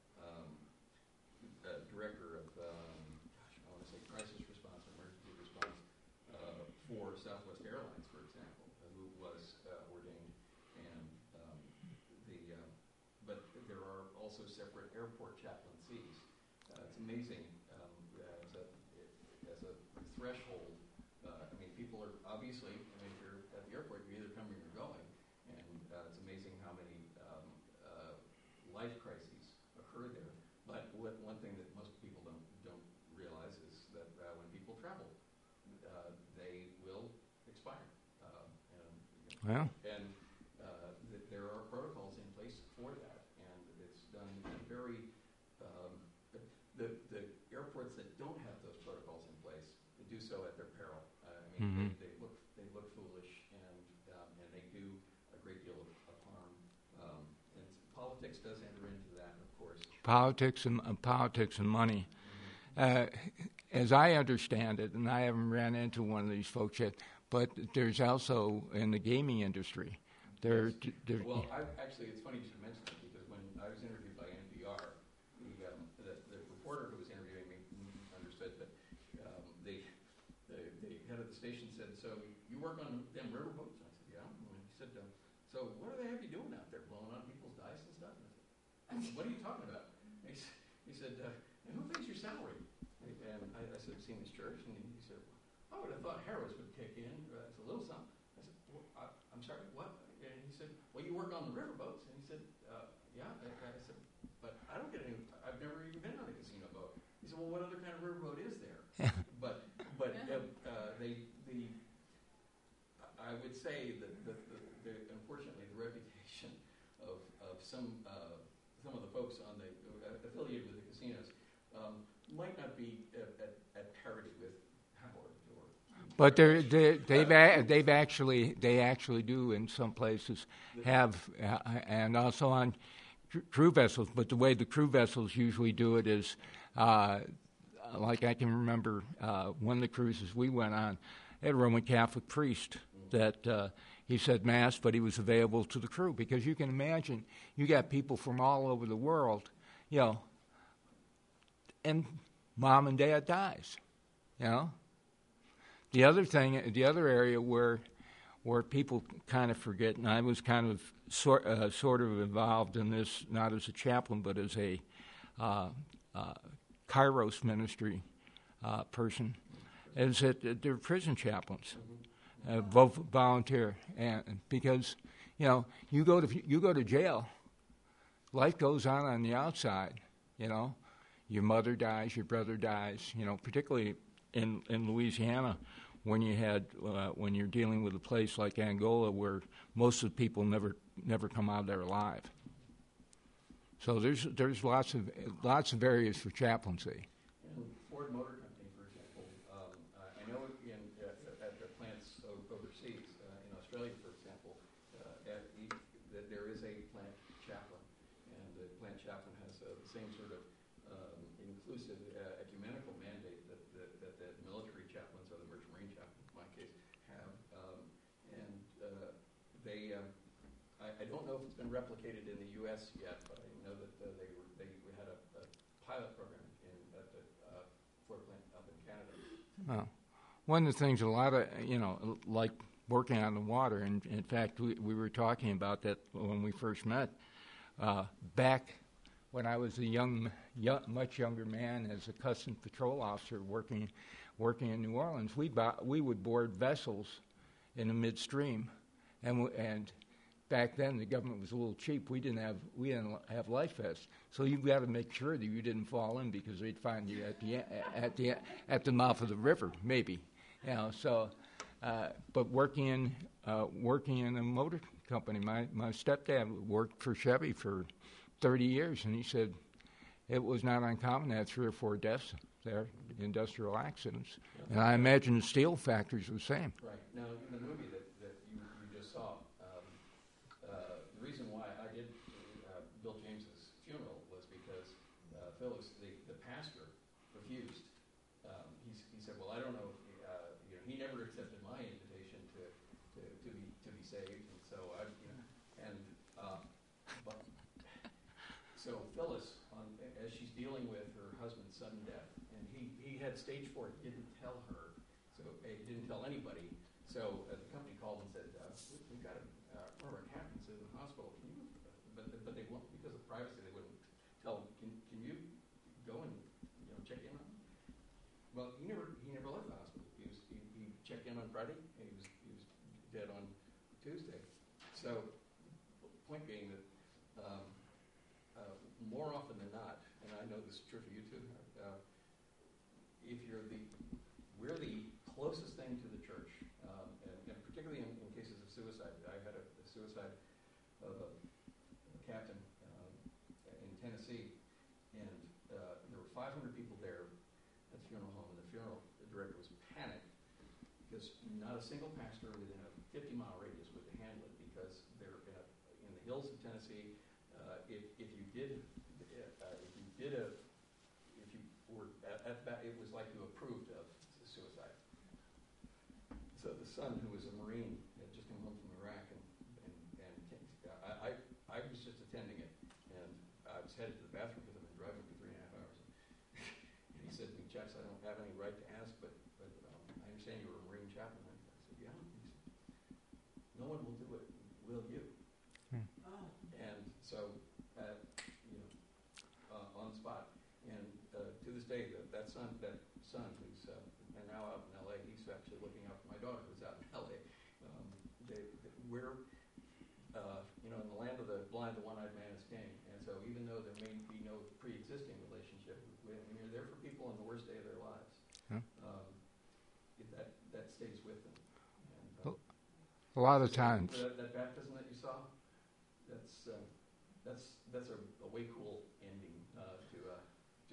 the director of I want to say crisis response, emergency response for Southwest Airlines, for example, who was ordained, and but there are also separate airport chaplaincies. It's amazing. As a threshold, I mean, people are obviously, I mean, if you're at the airport, you're either coming or going, and it's amazing how many life crises occur there. But one thing that most people don't realize is that when people travel, they will expire. There are protocols in place for that, and it's done very. The airports that don't have those protocols in place do so at their peril. I mean, they look foolish, and they do a great deal of harm. And politics does enter into that, of course. Politics and money. As I understand it, and I haven't ran into one of these folks yet, but there's also in the gaming industry. Well, actually, it's funny you should mention that, because when I was interviewed by NPR, the reporter who was interviewing me understood that the head of the station said, "So you work on them riverboats?" I said, "Yeah." And he said, "So what do they have you doing out there, blowing on people's dice and stuff?" And I said, "What are you talking about?" And he said, "And who pays your salary?" And I said, "I've seen this church." And he said, "I would have thought Harris would kick in. It's a little something." I said, "I'm sorry, what?" And he said, "Well, you work on the riverboats." And he said, "Yeah." I said, "But I don't get any. I've never even been on a casino boat." He said, "Well, what other kind of riverboat is there?" But I would say that unfortunately the reputation of some of the folks on the affiliated with the casinos might not be at parity with Howard or. But they actually do in some places have, and also on crew vessels. But the way the crew vessels usually do it is, like I can remember one of the cruises we went on, had a Roman Catholic priest that he said Mass, but he was available to the crew, because you can imagine you got people from all over the world, and mom and dad dies, The other area where people kind of forget, and I was kind of sort of involved in this, not as a chaplain, but as a Kairos ministry person, is that they're prison chaplains, both volunteer, and because you go to jail, life goes on the outside, your mother dies, your brother dies, particularly in Louisiana, when you're dealing with a place like Angola, where most of the people never come out of there alive. So there's lots of areas for chaplaincy. And Ford Motor Company, for example, Australia, for example, that there is a plant chaplain, and the plant chaplain has the same sort of inclusive ecumenical mandate that the military chaplains or the merchant marine chaplains, in my case, have. I don't know if it's been replicated in the U.S. yet, but I know that they had a pilot program at the Ford plant up in Canada. Well, one of the things, a lot of, like working on the water, and in fact, we were talking about that when we first met. Back when I was a much younger man as a Customs Patrol officer working in New Orleans, we would board vessels in the midstream, and back then the government was a little cheap. We didn't have life vests, so you've got to make sure that you didn't fall in because they'd find you at the mouth of the river, maybe. So, but working in a motor company, my stepdad worked for Chevy for 30 years, and he said it was not uncommon to have 3 or 4 deaths there, industrial accidents. And I imagine the steel factories were the same. Right. Now, in the movie that you just saw, the reason why I did Bill James's funeral was because Phyllis, the pastor, refused. He said, "Well, I don't know." He never accepted my invitation to be saved, and so so Phyllis, as she's dealing with her husband's sudden death, and he had stage 4, didn't tell her, so he didn't tell anybody. So the company called and said, "We've got one of our captains in the hospital. Can you?" But they won't, because of privacy. They wouldn't tell him. Can you go and check in on him? Well, he never left the hospital. He checked in on Friday, and he was dead on Tuesday. So, point being that more often than not, and I know this is true for you too, if we're the closest thing to the church, and particularly in cases of suicide. I had a suicide of a captain in Tennessee, and there were 500 people there at the funeral home, and the funeral director was panicked because not a single pastor within a 50-mile radius would handle it, because they're in the hills of Tennessee. If you were at that, it was like you approved of suicide. So the son, who was a Marine, had just come home from Iraq, and I was just attending it, and I was headed to the bathroom because I've been driving for 3.5 hours. And he said to me, "Jax, I don't have any right to ask, but I understand you were a Marine chaplain." I said, "Yeah." He said, "No one will do it, will you?" And so, on the spot, and to this day, that son who's now out in L.A., he's actually looking out for my daughter who's out in L.A. We're in the land of the blind, the one-eyed man is king, and so even though there may be no pre-existing relationship, when you're there for people on the worst day of their lives, that stays with them. And, a lot of times. That baptism that you saw, that's a way cool ending to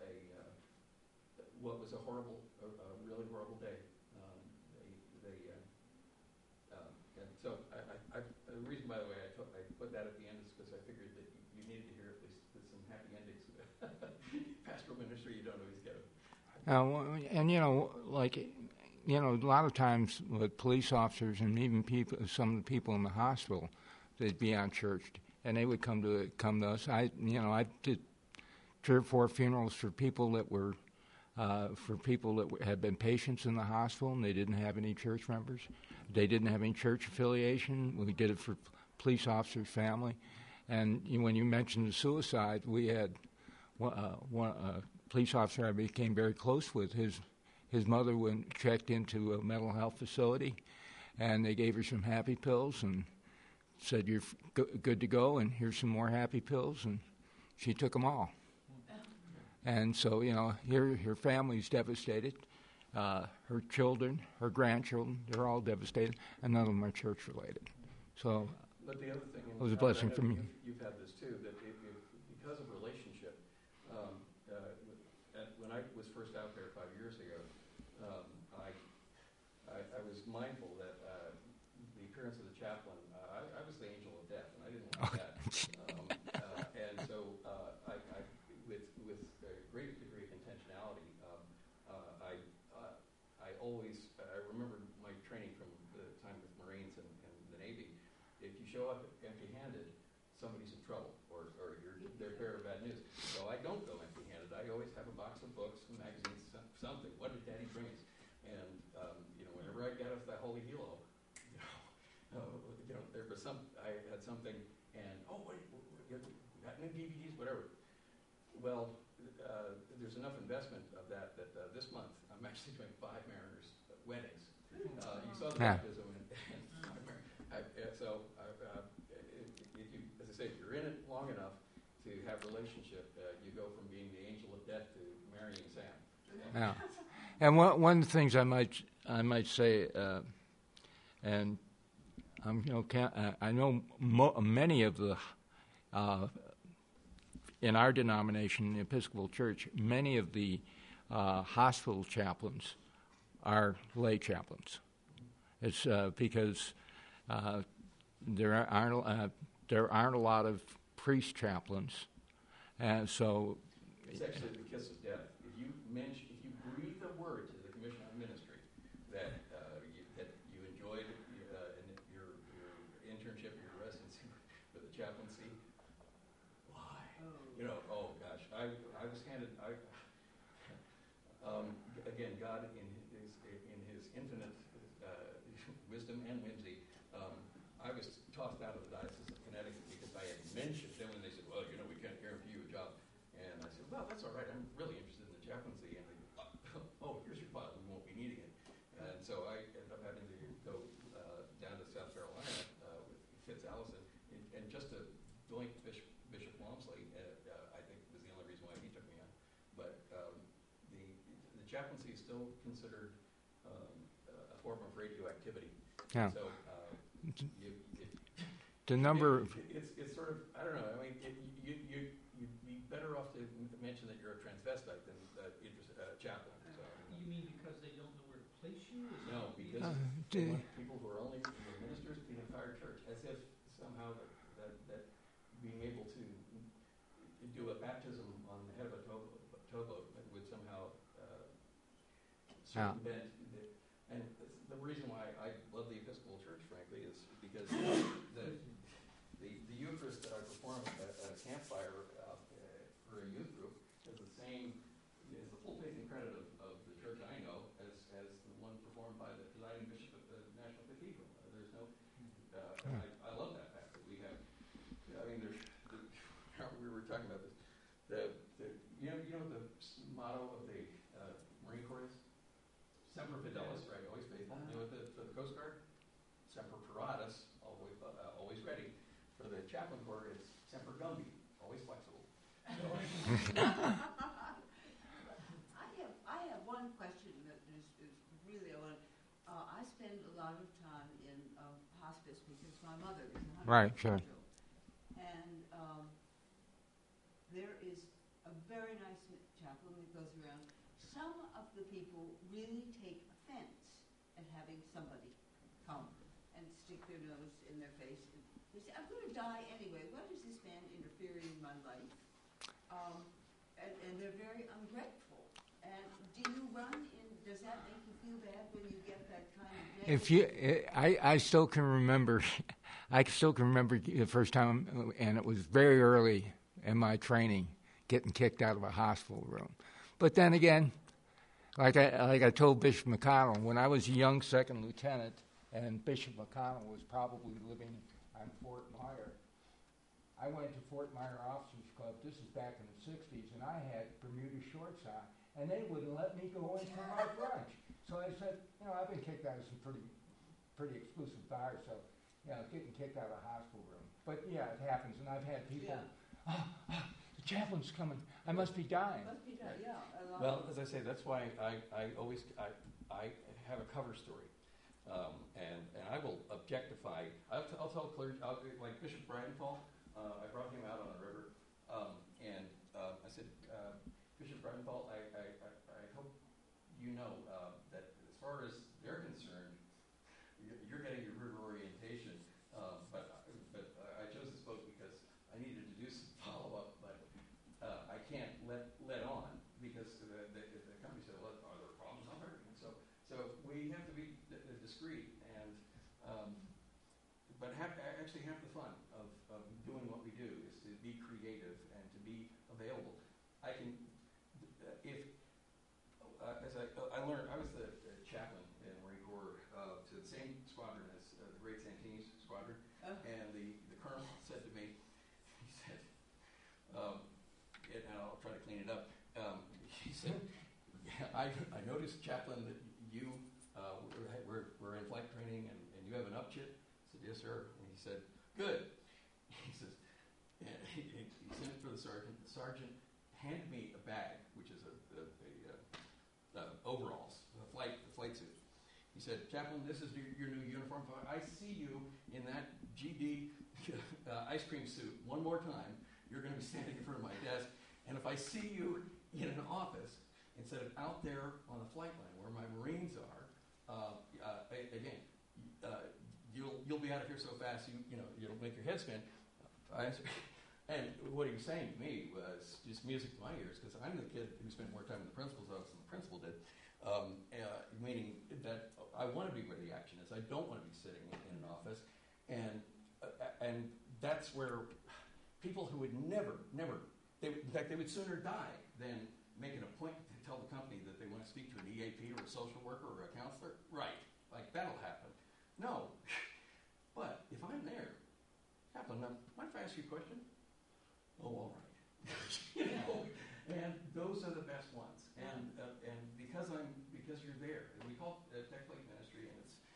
what was a really horrible day. And so the reason, by the way, I put that at the end is because I figured that you needed to hear at least some happy endings. Pastoral ministry, you don't always get them. And a lot of times with police officers and even some of the people in the hospital, they'd be unchurched, and they would come to us. I did 3 or 4 funerals for people that had been patients in the hospital, and they didn't have any church members. They didn't have any church affiliation. We did it for police officers' family. And when you mentioned the suicide, we had one police officer I became very close with. His mother checked into a mental health facility, and they gave her some happy pills and said, "You're good to go, and here's some more happy pills," and she took them all. And so, her family's devastated. Her children, her grandchildren, they're all devastated, and none of them are church-related. So but the other thing, it was a blessing for me. You've had this too, that because of relationship, when I was first out there 5 years ago, I was mindful that the appearance of chaplain, I was the angel of death, and I didn't like that. And so with a great degree of intentionality, I remember my training from the time with Marines and the Navy. If you show up empty-handed, somebody's in trouble, or they're bearer of bad news. So I don't go empty-handed. I always have a box of books, magazines, something. What did Daddy bring us? And whenever I got off that Holy Helo, there was I had something, and what you got new DVDs, whatever. Well, there's enough investment of that this month I'm actually doing 5 Mariners' weddings. You saw the baptism, as I say, if you're in it long enough to have a relationship, you go from being the angel of death to marrying Sam. Yeah, and one of the things I might say, and I know many of the in our denomination, the Episcopal Church, many of the hospital chaplains are lay chaplains. It's because there aren't a lot of priest chaplains, and so it's actually the kiss of death. If you breathe a word to the Commission on Ministry that you enjoyed your internship, your residency for the chaplaincy, why? Oh gosh, I was handed. Again, God in His infinite wisdom and whimsy, I was tossed out of the Diocese of Connecticut because I had mentioned them, and they said, "Well, we can't guarantee you a job." And I said, "Well, that's all right. I'm really interested in the chaplaincy." And they go, "Oh, here's your file. We won't be needing it." And so I ended up having to go down to South Carolina with Fitz Allison, and just to doink Bishop Walmsley, I think was the only reason why he took me on. But the chaplaincy is still considered a form of radioactivity. Yeah. So the number. It's sort of, I don't know. I mean, you'd be better off to mention that you're a transvestite than a chaplain. So, you mean because they don't know where to place you? No, because they want people who are only ministers to the entire church, as if somehow that being able to do a baptism on the head of a towboat would somehow circumvent. And the reason why I love the Episcopal Church, frankly, is because the Eucharist that I perform at a campfire for a youth group is the full faith and credit of the church I know as the one performed by the presiding bishop of the National Cathedral. There's no, I love that fact that we have. We were talking about this. You know what the motto of the Marine Corps is? Semper Fidelis, right? Always faithful. You know what for the Coast Guard? Semper Paratus, always ready. For the Chaplain Corps, it's Semper Gumby, always flexible. I have one question that is really I spend a lot of time in hospice because my mother is 100 Right, sure. And there is a very nice chaplain that goes around. Some of the people really take offense at having somebody come and stick their nose in their face. They say, "I'm going to die anyway. What is this man interfering in my life?" And they're very ungrateful. And do you run in? Does that make you feel bad when you get that kind of? I still can remember. I still can remember the first time, and it was very early in my training, getting kicked out of a hospital room. But then again, like I told Bishop McConnell, when I was a young second lieutenant, and Bishop McConnell was probably living on Fort Myer, I went to Fort Myer Officers Club. This is back in the 60s, and I had Bermuda shorts on, and they wouldn't let me go in for my brunch. So I said, I've been kicked out of some pretty exclusive bars, so getting kicked out of a hospital room. But yeah, it happens, and I've had people. Yeah. The chaplain's coming. I must be dying. Well, as I say, that's why I always have a cover story, and I will objectify. I'll tell clergy, like Bishop Bridenfall. I brought him out on the river, and I said, Bishop Bridenfall, I hope you know that as far as they're concerned, you're getting your river orientation half the fun of doing what we do is to be creative and to be available. I can, as I learned, I was the chaplain in the Marine Corps to the same squadron as the Great Santini's Squadron, and the colonel said to me, he said, and I'll try to clean it up, he said, I noticed, Chaplain, that you were in flight training and you have an upchit. I said, yes, sir. And he said, good. He says, and he sent it for the sergeant. The sergeant handed me a bag, which is overalls, the flight suit. He said, Chaplain, this is your new uniform. I see you in that GD ice cream suit one more time. You're going to be standing in front of my desk. And if I see you in an office, instead of out there on the flight line where my Marines are, again, you'll be out of here so fast you'll make your head spin. And what he was saying to me was just music to my ears, because I'm the kid who spent more time in the principal's office than the principal did. Meaning that I want to be where the action is. I don't want to be sitting in an office, and that's where people who would never, in fact, they would sooner die than make an appointment to tell the company that they want to speak to an EAP or a social worker or a counselor. Right, like that'll happen. No, but if I'm there, Chaplain, mind if I ask you a question? Oh, all right. And those are the best ones. And because you're there, and we call it Tech Flight Ministry,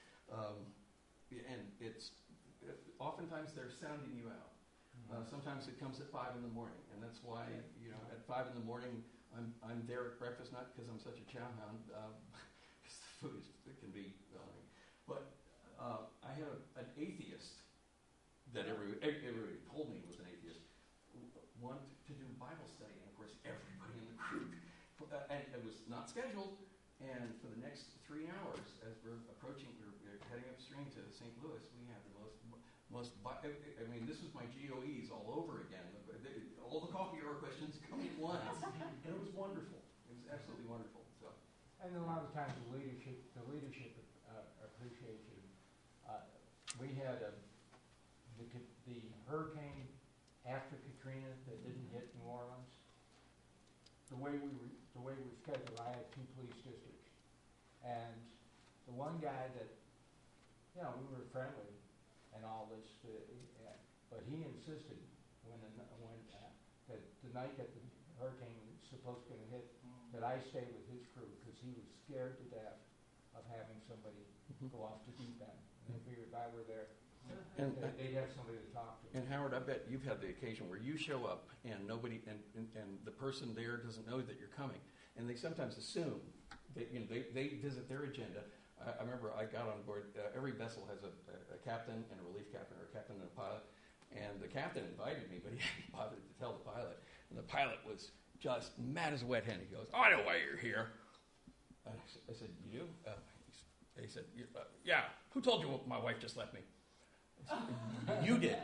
and it's oftentimes they're sounding you out. Sometimes it comes at 5 in the morning, and that's why at 5 in the morning I'm there at breakfast, not because I'm such a chow hound, because the food it can be. But I had an atheist that everybody told me was an atheist, want to do Bible study, and of course everybody in the group, and it was not scheduled. And for the next 3 hours, as we're heading upstream to St. Louis, we had the most. I mean, this was my GOEs all over again. All the coffee hour questions coming at once, and it was wonderful. It was absolutely wonderful. So, and a lot of times the leadership appreciates you. We had the hurricane after Katrina that didn't hit New Orleans. The way we were scheduled, I had 2 police districts, and the one guy that, we were friendly and all this, but he insisted that the night that the hurricane was supposed to hit, that I stay with his crew, because he was scared to death of having somebody go off the deep end. And they figured if I were there, they'd have somebody to talk to. And Howard, I bet you've had the occasion where you show up and nobody, and the person there doesn't know that you're coming, and they sometimes assume that they visit their agenda. I remember I got on board. Every vessel has a captain and a relief captain, or a captain and a pilot. And the captain invited me, but he hadn't bothered to tell the pilot. And the pilot was just mad as a wet hen. He goes, I know why you're here. I said, you do? He said, yeah. Who told you my wife just left me? I said, you did.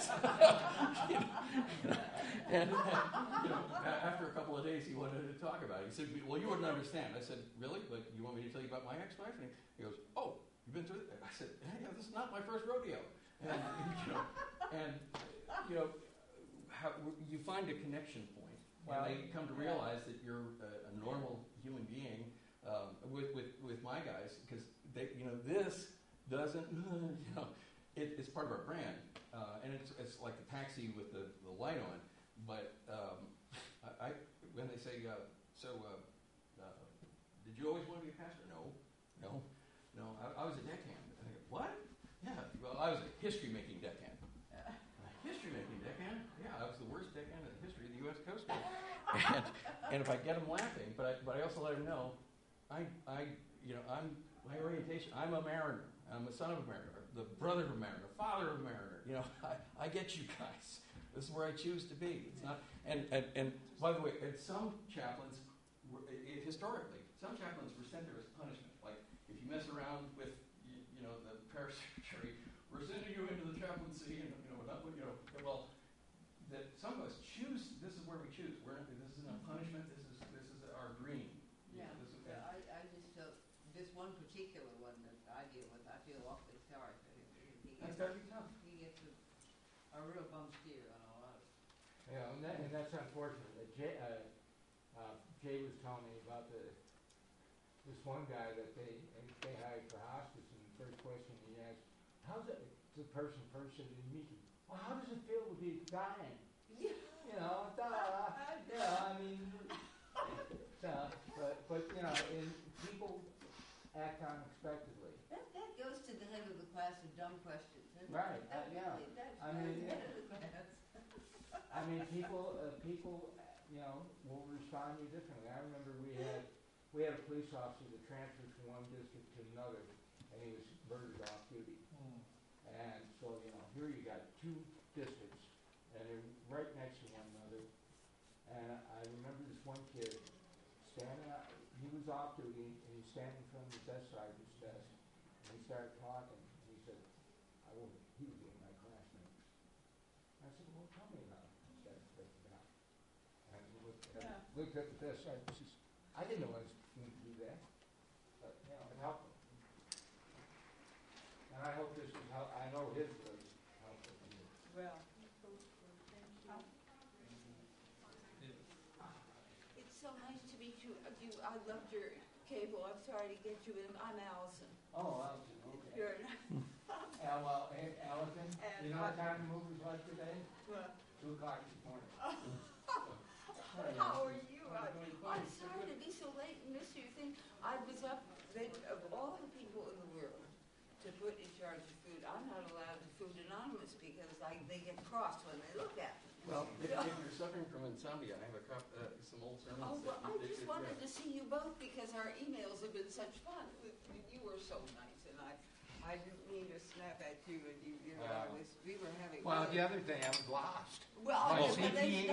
And after a couple of days, he wanted to talk about it. He said, well, you wouldn't understand. I said, really? But you want me to tell you about my ex-wife? And he goes, oh, you've been through it? I said, hey, this is not my first rodeo. And you find a connection point, and they come to realize that you're a normal human being with my guys, because this doesn't, it's part of our brand, and it's like the taxi with the light on. But when they say, did you always want to be a pastor? No. I was a deckhand. And I go, what? Yeah. Well, I was a history-making deckhand. History-making deckhand? Yeah, I was the worst deckhand in the history of the U.S. Coast Guard. And if I get them laughing, but I also let them know, I'm my orientation. I'm a mariner. I'm a son of a mariner, the brother of a mariner, father of a mariner. I get you guys. This is where I choose to be. It's not. And by the way, some chaplains, historically, some chaplains were sent there as punishment. Like if you mess around with, the parish secretary, we're sending you into the chaplaincy, and well, that some of us choose. This is where we choose. This isn't a punishment. This is our dream. Yeah. I just felt this one particular one that I deal with. I feel awfully sorry for him. That's got to be tough. He gets a a real bum steer on a lot of. Yeah, and that's unfortunate. Jay was telling me about this one guy that they hired for hospice, and the first question he asked, how's it, the person first said to me, well, how does it feel to be dying? Yeah. You know, I mean, but you know, and people act unexpectedly. That goes to the head of the class of dumb questions, isn't Right, it? That yeah. really, that's I mean, the head of the class. I mean, people, you know, will respond to you differently. I remember we had a police officer that transferred from one district to another, and he was murdered off duty. And so, you know, here you got two districts, and they're right next to one another. And I remember this one kid standing out, he was off duty, and he's standing in front of the desk sergeant's desk, and he started talking, and he said, he was being my classmate. I said, well, tell me about it. He said, and he looked at the desk sergeant, says, I didn't know I was going to do that. But, you know, it helped him. And I hope this is how, I know his was helpful to you. Well, it's so nice to meet you. I loved your cable. I'm sorry to get you in. I'm Allison. Oh, Allison, okay. You're Allison, you know what time the movie was today? What? 2 o'clock this morning. How are you? I'm sorry to be so late and miss your thing. I was up, of all the people in the world to put in charge of food, I'm not allowed to Food Anonymous because they get cross when they look at me. Well, if you're suffering from insomnia, I have some old sermons. Oh, well, I just wanted to see you both because our emails have been such fun. You were so nice, and I didn't mean to snap at you, and you know, we were having. Well, the other thing, I was lost. Well, GPS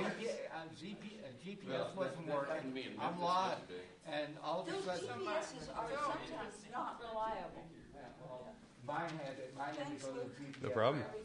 Well, wasn't that working. happened to me in I'm Memphis lost, yesterday. and all of a Those sudden. GPSs are sometimes not reliable. Mine had it. Mine had to go to GPS. No problem.